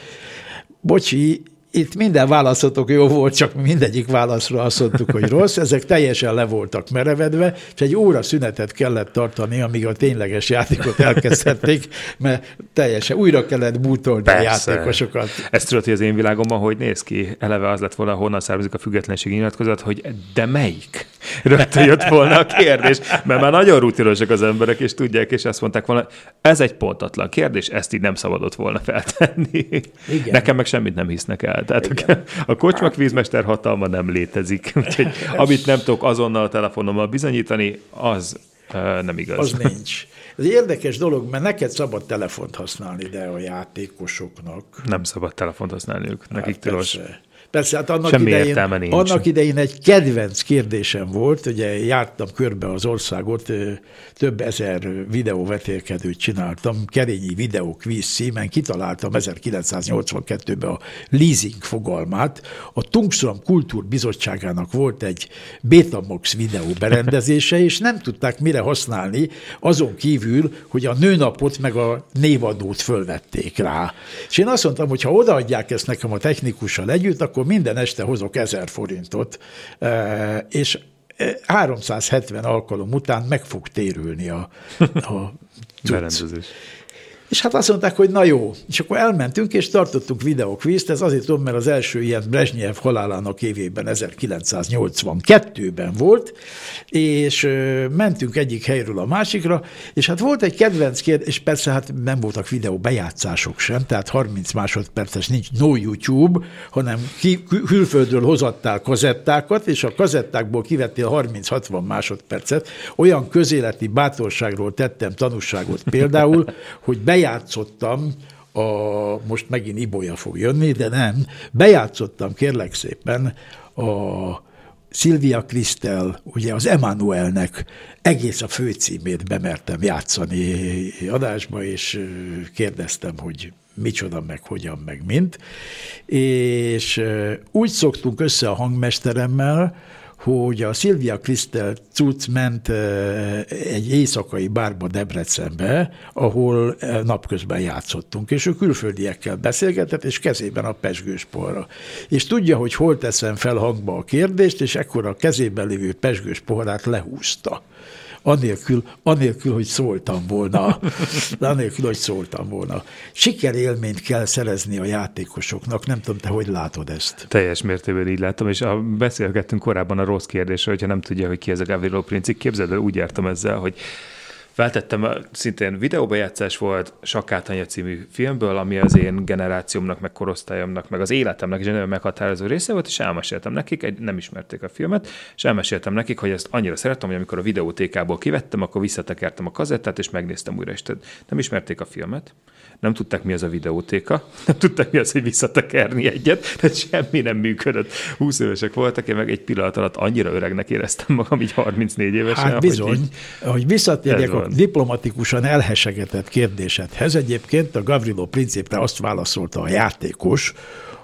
bocsi, itt minden válaszotok jó volt, csak mindegyik válaszra azt mondtuk, hogy rossz, ezek teljesen le voltak merevedve, és egy óra szünetet kellett tartani, amíg a tényleges játékot elkezdhették, mert teljesen újra kellett bútolni a játékosokat. Ezt tudod, hogy az én világomban hogy néz ki? Eleve az lett volna, honnan származik a függetlenségi nyilatkozat, hogy de melyik? Rögtön jött volna a kérdés, mert már nagyon rutinosak az emberek, és tudják, és azt mondták volna, ez egy pontatlan kérdés, ezt így nem szabadott volna feltenni. Igen. Nekem meg semmit nem hisznek el. Tehát igen. A kocsmakvízmester hatalma nem létezik. Úgyhogy amit nem tudok azonnal a telefonommal bizonyítani, az uh, nem igaz. Az nincs. Ez egy érdekes dolog, mert neked szabad telefont használni, de a játékosoknak... Nem szabad telefont használniuk. Nekik hát tilos. Persze. Persze, hát annak idején, annak idején egy kedvenc kérdésem volt, ugye jártam körbe az országot, több ezer videóvetélkedőt csináltam, Kerényi videókvíz címen, kitaláltam ezerkilencszáznyolcvankettőben a leasing fogalmát, a Tungsram Kultúrbizottságának volt egy Betamax videó berendezése, és nem tudták mire használni, azon kívül, hogy a nőnapot meg a névadót fölvették rá. És én azt mondtam, hogy ha odaadják ezt nekem a technikussal együtt, akkor minden este hozok ezer forintot, és háromszázhetven alkalom után meg fog térülni a, a berendezés. És hát azt mondták, hogy na jó. És akkor elmentünk, és tartottunk videókvízt, ez azért tudom, mert az első ilyen Brezsnyev halálának évében, ezerkilencszáznyolcvankettőben volt, és mentünk egyik helyről a másikra, és hát volt egy kedvenc kérdés, és persze hát nem voltak videó bejátszások sem, tehát harminc másodperces nincs, no YouTube, hanem ki, külföldről hozattál kazettákat, és a kazettákból kivettél harminc-hatvan másodpercet. Olyan közéleti bátorságról tettem tanúságot például, hogy bejátszottam, a, most megint Ibolya fog jönni, de nem, bejátszottam kérlek szépen a Szilvia Krisztel, ugye az Emmanuelnek egész a főcímét bemertem játszani adásba, és kérdeztem, hogy micsoda, meg hogyan, meg mint. És úgy szoktunk össze a hangmesteremmel, hogy a Szilvia Krisztel cucc ment egy éjszakai bárba Debrecenbe, ahol napközben játszottunk, és ő külföldiekkel beszélgetett, és kezében a pezsgős pohara. És tudja, hogy hol teszem fel hangba a kérdést, és ekkor a kezében lévő pezsgős poharát lehúzta. Anélkül, anélkül, hogy szóltam volna. Anélkül, hogy szóltam volna. Sikerélményt kell szerezni a játékosoknak. Nem tudom, te hogy látod ezt? Teljes mértékben így látom, és a, beszélgettünk korábban a rossz kérdésről, hogyha nem tudja, hogy ki ez a Gavrilo Princip. Képzeld el, úgy jártam ezzel, hogy feltettem, szintén videóbejátszás volt, Sakkáthanya című filmből, ami az én generációmnak, meg korosztályomnak, meg az életemnek is egy nagyon meghatározó része volt, és elmeséltem nekik, egy, nem ismerték a filmet, és elmeséltem nekik, hogy ezt annyira szerettem, hogy amikor a videótékából kivettem, akkor visszatekertem a kazettát, és megnéztem újra, és nem ismerték a filmet, nem tudták, mi az a videótéka, nem tudták, mi az, hogy visszatekerni egyet, tehát semmi nem működött. húsz évesek voltak, én meg egy pillanat alatt annyira öregnek éreztem magam, így harmincnégy évesen. Hát bizony, hogy, így, hogy visszatérjek a diplomatikusan elhesegetett kérdésedhez, egyébként a Gavrilo Principre azt válaszolta a játékos,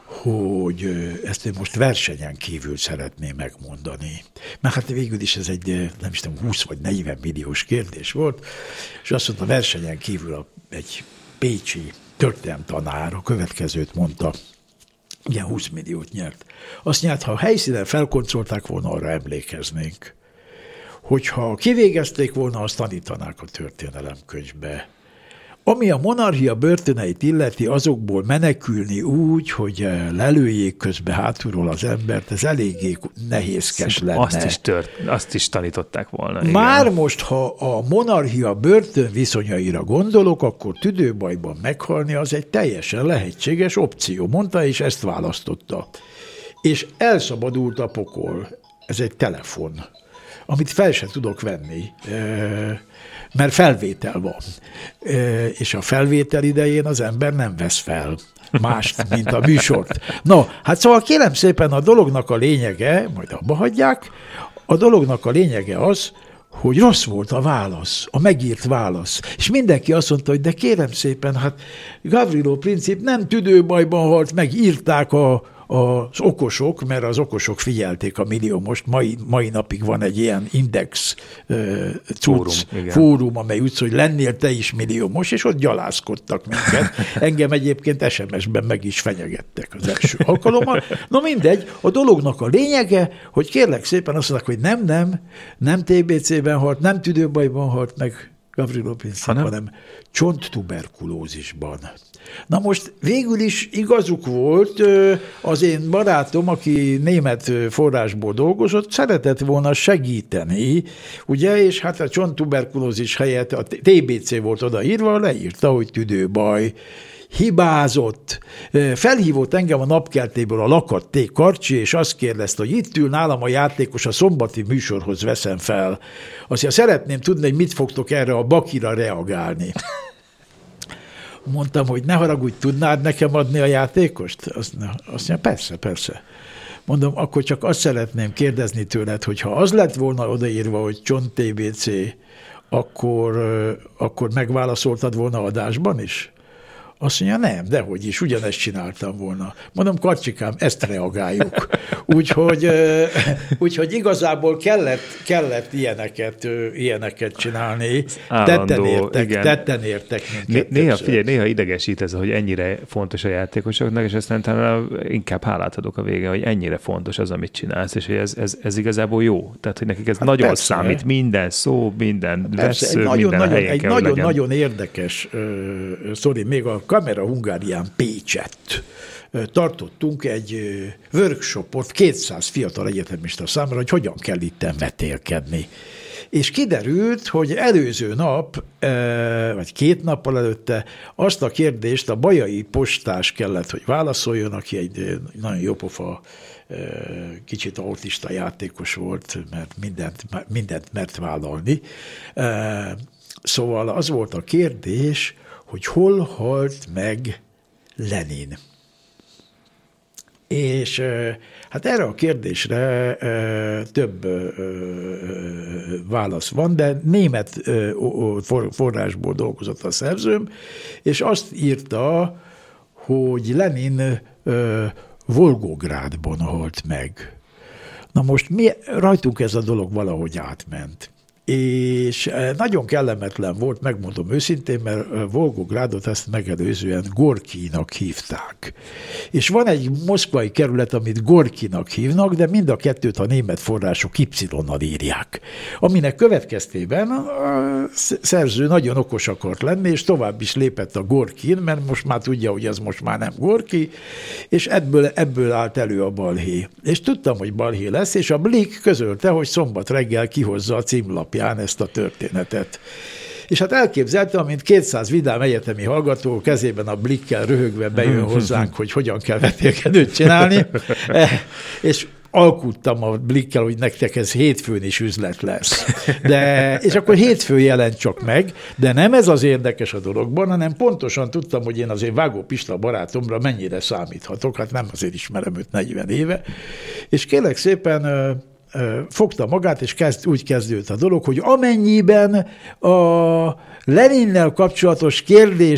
hogy ezt én most versenyen kívül szeretném megmondani. Mert hát végül is ez egy, nem is tudom, húsz vagy negyven milliós kérdés volt, és azt mondta, versenyen kívül egy pécsi történelemtanár a következőt mondta, igen, húsz milliót nyert. Azt nyert, ha a helyszínen felkoncolták volna, arra emlékeznénk. Hogyha kivégezték volna, azt tanítanák a történelemkönyvbe. Ami a monarchia börtöneit illeti, azokból menekülni úgy, hogy lelőjék közbe hátulról az embert, ez eléggé nehézkes lenne. Azt is, tört, azt is tanították volna. Igen. Már most, ha a monarchia börtön viszonyaira gondolok, akkor tüdőbajban meghalni az egy teljesen lehetséges opció, mondta, és ezt választotta. És elszabadult a pokol. Ez egy telefon, amit fel sem tudok venni, mert felvétel van. És a felvétel idején az ember nem vesz fel mást, mint a műsort. No, hát szóval kérem szépen, a dolognak a lényege, majd abba hagyják, a dolognak a lényege az, hogy rossz volt a válasz, a megírt válasz. És mindenki azt mondta, hogy de kérem szépen, hát Gavrilo Princip nem tüdőbajban halt meg, írták a az okosok, mert az okosok figyelték a millió, most mai, mai napig van egy ilyen index uh, cucc, fórum, fórum, amely úgy szól, hogy lennél te is milliómos, és ott gyalázkodtak minket. Engem egyébként es em es-ben meg is fenyegettek az első alkalommal. No mindegy, a dolognak a lényege, hogy kérlek szépen azt mondják, hogy nem, nem, nem té bé cében halt, nem tüdőbajban halt meg Gavrilo Princip, hanem, hanem csonttuberkulózisban. Na most végül is igazuk volt, az én barátom, aki német forrásból dolgozott, szeretett volna segíteni, ugye, és hát a csonttuberkulózis helyett a té bé cé volt odaírva, leírta, hogy tüdőbaj. Hibázott, felhívott engem a napkeltéből a Lakadt T. Karcsi, és azt kérdezte, hogy itt ül nálam a játékos, a szombati műsorhoz veszem fel. Azt mondja, szeretném tudni, hogy mit fogtok erre a bakira reagálni. Mondtam, hogy ne haragudj, tudnád nekem adni a játékost? Azt mondja, persze, persze. Mondom, akkor csak azt szeretném kérdezni tőled, hogy ha az lett volna odaírva, hogy csont té bé cé, akkor, akkor megválaszoltad volna adásban is? Azt mondja, nem, dehogy is, ugyanezt csináltam volna. Mondom, Karcsikám, ezt reagáljuk. Úgyhogy, úgyhogy igazából kellett, kellett ilyeneket, ilyeneket csinálni. Állandó, tetten értek, igen. tetten értek minket. Néha, figyelj, néha idegesít ez, hogy ennyire fontos a játékosoknak, és aztán talán inkább hálát adok a vége, hogy ennyire fontos az, amit csinálsz, és hogy ez, ez, ez igazából jó. Tehát, hogy nekik ez hát nagyon persze, számít, minden szó, minden persze, vesző, nagyon, minden nagyon, helyen egy kell, nagyon, nagyon érdekes, uh, sorry, még a Kamera Hungárián Pécsett tartottunk egy workshopot kétszáz fiatal egyetemista számára, hogy hogyan kell itten vetélkedni. És kiderült, hogy előző nap, vagy két nappal előtte azt a kérdést a bajai postás kellett, hogy válaszoljon, aki egy nagyon jópofa, kicsit autista játékos volt, mert mindent, mindent mert vállalni. Szóval az volt a kérdés, hogy hol halt meg Lenin. És hát erre a kérdésre több válasz van, de német forrásból dolgozott a szerzőm, és azt írta, hogy Lenin Volgográdban halt meg. Na most mi, rajtunk ez a dolog valahogy átment. És nagyon kellemetlen volt, megmondom őszintén, mert Volgográdot ezt megelőzően Gorkinak hívták. És van egy moszkvai kerület, amit Gorkinak hívnak, de mind a kettőt a német források Y-nal írják. Aminek következtében a szerző nagyon okos akart lenni, és tovább is lépett a Gorkin, mert most már tudja, hogy ez most már nem Gorki, és ebből, ebből állt elő a balhé. És tudtam, hogy balhé lesz, és a Blick közölte, hogy szombat reggel kihozza a címlap ezt a történetet. És hát elképzeltem, mint kétszáz vidám egyetemi hallgató kezében a Blickkel röhögve bejön hozzánk, hogy hogyan kell vetélkedőt csinálni, és alkuttam a Blickkel, hogy nektek ez hétfőn is üzlet lesz. De, és akkor hétfőn jelent csak meg, de nem ez az érdekes a dologban, hanem pontosan tudtam, hogy én azért Vágó Pista barátomra mennyire számíthatok, hát nem azért ismerem őt negyven éve, és kérlek szépen fogta magát, és kezd, úgy kezdődött a dolog, hogy amennyiben a Leninnel kapcsolatos kérdés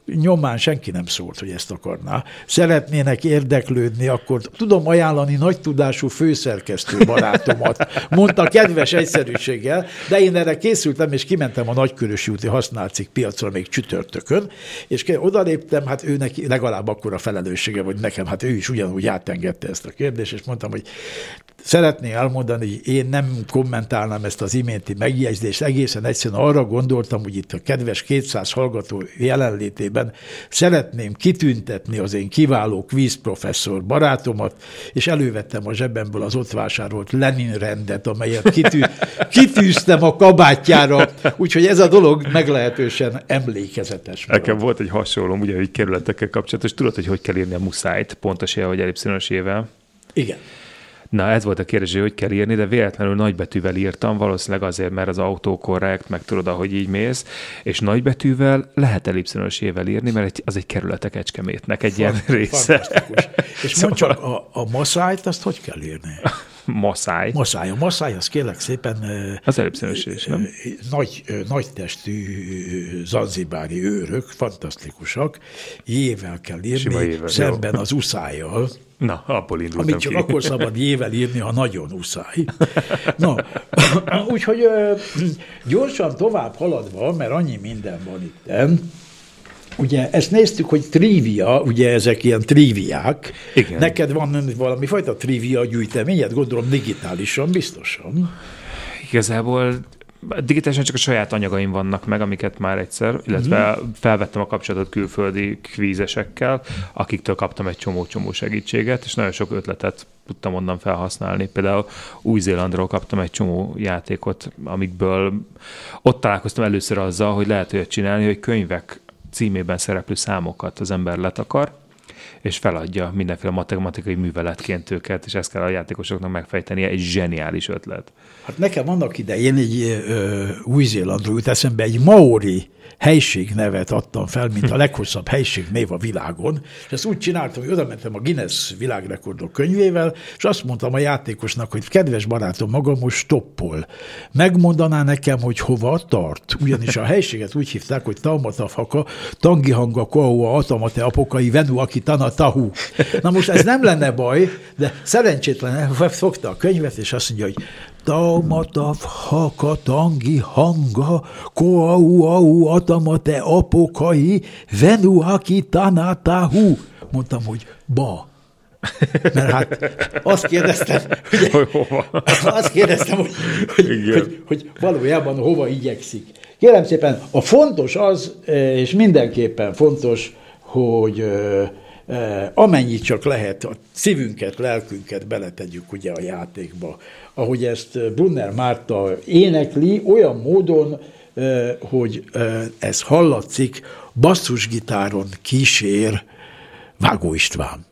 nyomán senki nem szólt, hogy ezt akarná. Szeretnének érdeklődni, akkor tudom ajánlani nagy tudású főszerkesztő barátomat, mondta kedves egyszerűséggel, de én erre készültem, és kimentem a Nagykörösi úti használtcikk piacra még csütörtökön, és odaléptem, hát őnek legalább akkora felelőssége, vagy nekem, hát ő is ugyanúgy átengedte ezt a kérdést, és mondtam, hogy szeretném elmondani, hogy én nem kommentálnám ezt az iménti megjegyzést, egészen egyszerűen arra gondoltam, hogy itt a kedves kétszáz hallgató jelenlétében szeretném kitüntetni az én kiváló kvízprofesszor barátomat, és elővettem a zsebemből az ott vásárolt Lenin rendet, amelyet kitű, kitűztem a kabátjára, úgyhogy ez a dolog meglehetősen emlékezetes. Nekem volt egy hasonlóm, ugye, hogy kerületekkel kapcsolatos, tudod, hogy hogy kell írni a muszájt, pontos éve vagy ellipszinos ével? Igen. Na, ez volt a kérdés, hogy hogy kell írni, de véletlenül nagybetűvel írtam, valószínűleg azért, mert az autó korrekt, meg tudod, ahogy így mész, és nagybetűvel lehet ellipszinos ével írni, mert az egy kerület a Kecskemétnek egy ilyen része. Fantasztikus. És mondd csak, a, a maszájt, azt hogy kell írni? Maszáj. Maszáj. A maszáj, az kérlek szépen az ellipszinos is, nem? Nagy, nagy testű zanzibári őrök, fantasztikusak, jével kell írni, jével, szemben jó. Az uszájjal. Na, abból indultam amit csak ki. akkor szabad jével írni, ha nagyon uszáj. No, úgyhogy gyorsan tovább haladva, mert annyi minden van itten, ugye ezt néztük, hogy trivia, ugye ezek ilyen triviák. Igen. Neked van valami fajta trivia gyűjteményed, gondolom digitálisan, biztosan. Igazából digitálisan csak a saját anyagaim vannak meg, amiket már egyszer, illetve mm. felvettem a kapcsolatot külföldi kvízesekkel, akiktől kaptam egy csomó-csomó segítséget, és nagyon sok ötletet tudtam onnan felhasználni. Például Új-Zélandról kaptam egy csomó játékot, amikből ott találkoztam először azzal, hogy lehet olyat csinálni, hogy könyvek címében szereplő számokat az ember letakar, és feladja mindenféle matematikai műveletként őket, és ezt kell a játékosoknak megfejtenie, egy zseniális ötlet. Hát nekem annak idején egy Új-Zélandról jut eszembe, egy maori helységnevet adtam fel, mint a leghosszabb helységnév a világon, és ezt úgy csináltam, hogy oda mentem a Guinness világrekordok könyvével, és azt mondtam a játékosnak, hogy kedves barátom, maga most stoppol. Megmondaná nekem, hogy hova tart? Ugyanis a helységet úgy hívták, hogy Taumatafhaka, Tangihanga, Koaua, Atamate, Apokai, Venu, Aki, Tana, Tahu. Na most ez nem lenne baj, de szerencsétlen fogta a könyvet, és azt mondja, hogy Taumatafhaka, Tangihanga, Koaua, Atamate, Apokai, Venu, Aki, Tana, Tahu. Mondtam, hogy ba. Mert hát azt kérdeztem, hogy, azt kérdeztem, hogy, hogy, hogy, hogy valójában hova igyekszik. Kérem szépen, a fontos az, és mindenképpen fontos, hogy amennyit csak lehet, a szívünket, lelkünket beletegyük ugye a játékba. Ahogy ezt Brunner Márta énekli, olyan módon, hogy ez hallatszik, basszusgitáron kísér Vágó István.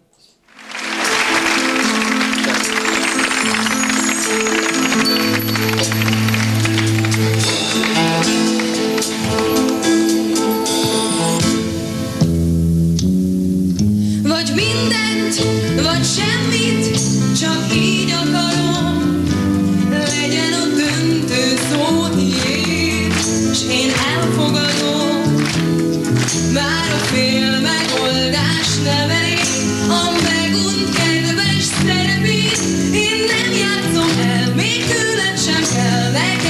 Vagy mindent, vagy semmit, csak így akarom, legyen a döntő szó tiéd, s én elfogadom, már a fél megoldás nem elég, a megunt kedves szerepét, én nem játszom el, még tőled sem kell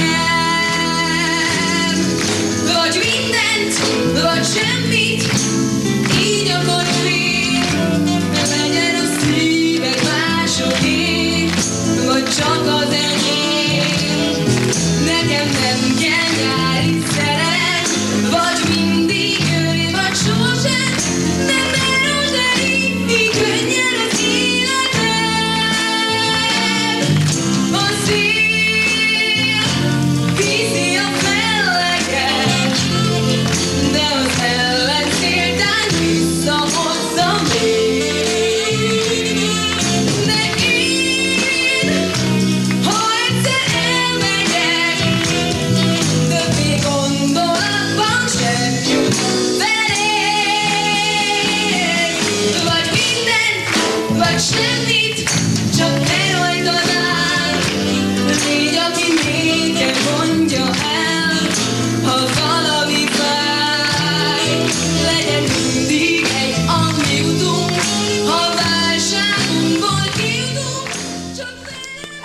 nekem. Vagy mindent, vagy semmit, így akarod én, legyen a szíved másoké, vagy csak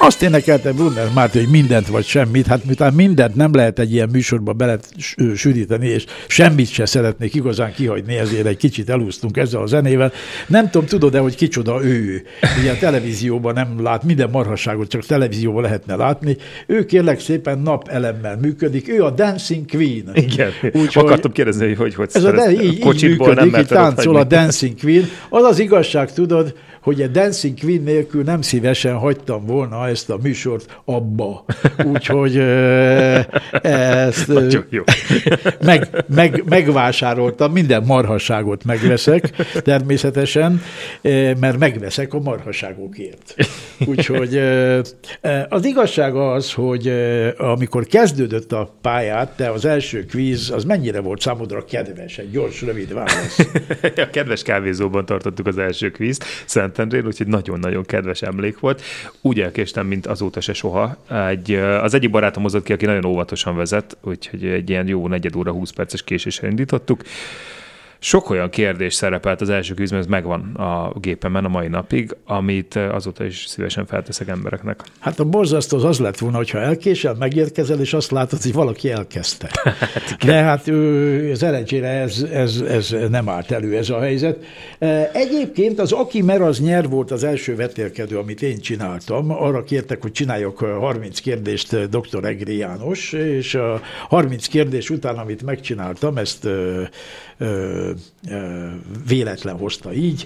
Azt énekelte Brunner Márton, hogy mindent vagy semmit, hát miután mindent nem lehet egy ilyen műsorba bele sűríteni, és semmit se szeretnék igazán kihagyni, ezért egy kicsit elúsztunk ezzel a zenével. Nem tudom, tudod-e, hogy kicsoda ő? Ugye a televízióban nem lát, minden marhasságot csak televízióban lehetne látni. Ő kérlek szépen napelemmel működik, ő a Dancing Queen. Igen, úgy, akartam kérdezni, hogy hogy ez a de, így, így működik, így táncol a Dancing Queen. Az az igazság, tudod, hogy a Dancing Queen nélkül nem szívesen hagytam volna ezt a műsort abba. Úgyhogy ezt meg, meg, megvásároltam, minden marhasságot megveszek, természetesen, mert megveszek a marhasságokért. Úgyhogy az igazság az, hogy amikor kezdődött a pályát, te az első kvíz, az mennyire volt számodra kedves? Egy gyors, rövid válasz. A kedves kávézóban tartottuk az első kvízt, Szentendrén, úgyhogy nagyon-nagyon kedves emlék volt. Úgy elkéstem, mint azóta se soha. Egy, az egyik barátom hozott ki, aki nagyon óvatosan vezet, úgyhogy egy ilyen jó negyed óra, húsz perces késéssel indítottuk. Sok olyan kérdés szerepelt az első kvízben, ez megvan a gépemen a mai napig, amit azóta is szívesen felteszek embereknek. Hát a borzasztó az az lett volna, hogyha elkésel, megérkezel, és azt látod, hogy valaki elkezdte. De hát szerencsére ez, ez, ez nem állt elő, ez a helyzet. Egyébként az Aki mer az nyer volt az első vetélkedő, amit én csináltam. Arra kértek, hogy csináljak harminc kérdést doktor Egri János, és a harminc kérdés után, amit megcsináltam, ezt ö, ö, véletlen hozta így,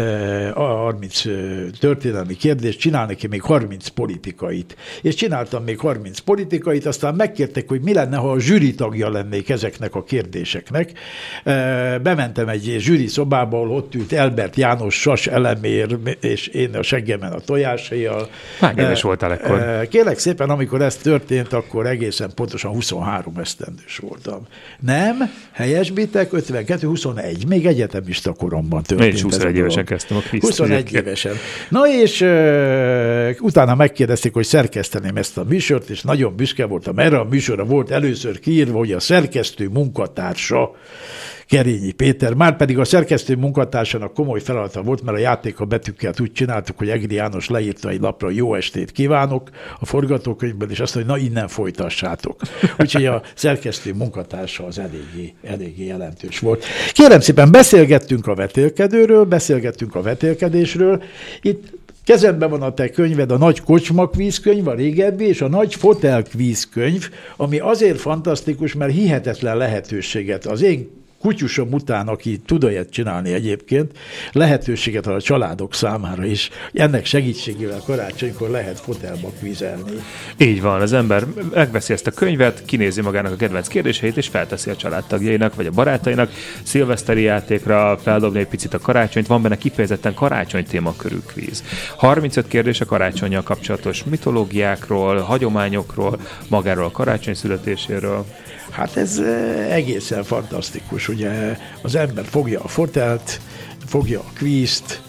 a harminc történelmi kérdést, csinál neki még harminc politikait. És csináltam még harminc politikait, aztán megkértek, hogy mi lenne, ha a zsűri tagja lennék ezeknek a kérdéseknek. Bementem egy zsűri szobába, ahol ott ült Elbert János, Sas Elemér, és én a seggemen a tojáshéjjal. Mágyenes voltál ekkor. Kérlek szépen, amikor ez történt, akkor egészen pontosan huszonhárom esztendős voltam. Nem, helyesbitek, ötvenkettő, huszonegy, még egyetemista koromban történt. Én is huszonegy évesen kezdtem a kvízt. huszonegy évesen. Na és uh, utána megkérdezték, hogy szerkeszteném ezt a műsort, és nagyon büszke voltam. Erre a műsorra volt először kiírva, hogy a szerkesztő munkatársa Kerényi Péter, már pedig a szerkesztő munkatársának komoly feladata volt, mert a játék a betűkkel úgy csináltuk, hogy Egri János leírta egy lapra, jó estét kívánok a forgatókönyvben, és azt mondja, na innen folytassátok. Úgyhogy a szerkesztő munkatársa az eléggé, eléggé jelentős volt. Kérem szépen, beszélgettünk a vetélkedőről, beszélgettünk a vetélkedésről. Itt kezemben van a te könyved, a Nagy Kocsma kvízkönyv, a régebbi, és a Nagy Fotel kvízkönyv, ami azért fantasztikus, mert hihetetlen lehetőséget az én kutyusom után, aki tud olyat csinálni egyébként, lehetőséget ad a családok számára is. Ennek segítségével karácsonykor lehet fotelba kvízelni. Így van, az ember megveszi ezt a könyvet, kinézi magának a kedvenc kérdéseit, és felteszi a családtagjainak, vagy a barátainak, szilveszteri játékra feldobni egy picit a karácsonyt, van benne kifejezetten karácsony témakörű kvíz. harmincöt kérdés a karácsonnyal kapcsolatos mitológiákról, hagyományokról, magáról a karácsony születéséről. Hát ez egészen fantasztikus, ugye az ember fogja a fotelt, fogja a kvízt,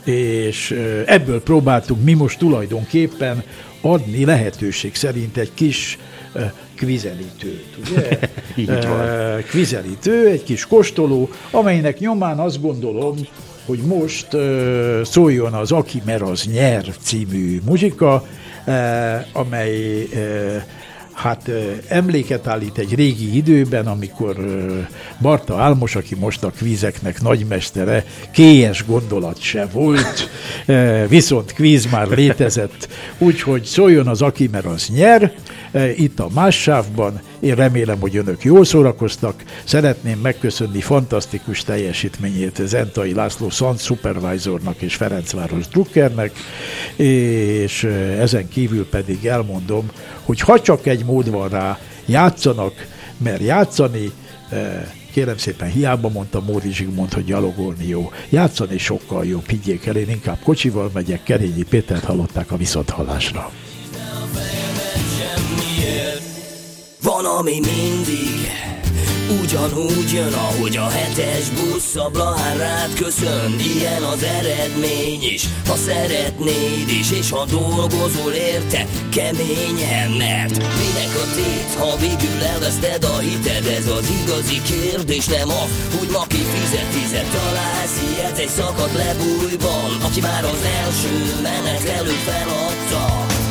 és ebből próbáltunk mi most tulajdonképpen adni lehetőség szerint egy kis kvizelítőt, ugye? Így van. Kvizelítő, egy kis kóstoló, amelynek nyomán azt gondolom, hogy most szóljon az Aki mer az nyer című muzsika, amely hát emléket állít egy régi időben, amikor Barta Álmos, aki most a kvízeknek nagymestere, kélyes gondolat se volt, viszont kvíz már létezett, úgyhogy szóljon az Aki mer az nyer, itt a Más sávban. Én remélem, hogy önök jól szórakoztak. Szeretném megköszönni fantasztikus teljesítményét Zentai László Sound Supervisornak és Ferencváros Drukkernek, és ezen kívül pedig elmondom, hogy ha csak egy mód van rá, játszanak, mert játszani, kérem szépen, hiába mondta Móri Zsigmond, hogy gyalogolni jó. Játszani sokkal jobb, higgyék el, én inkább kocsival megyek. Kerényi Pétert hallották a viszonthallásra. Van, ami mindig ugyanúgy jön, ahogy a hetes busz a Blahán rád köszön. Ilyen az eredmény is, ha szeretnéd is, és ha dolgozol érte keményen, mert minek a tét, ha végül elveszted a hited? Ez az igazi kérdés, nem az, hogy ma ki fizet, fizet. Találsz ilyet egy szakadt lebújban, aki már az első menet előtt feladta.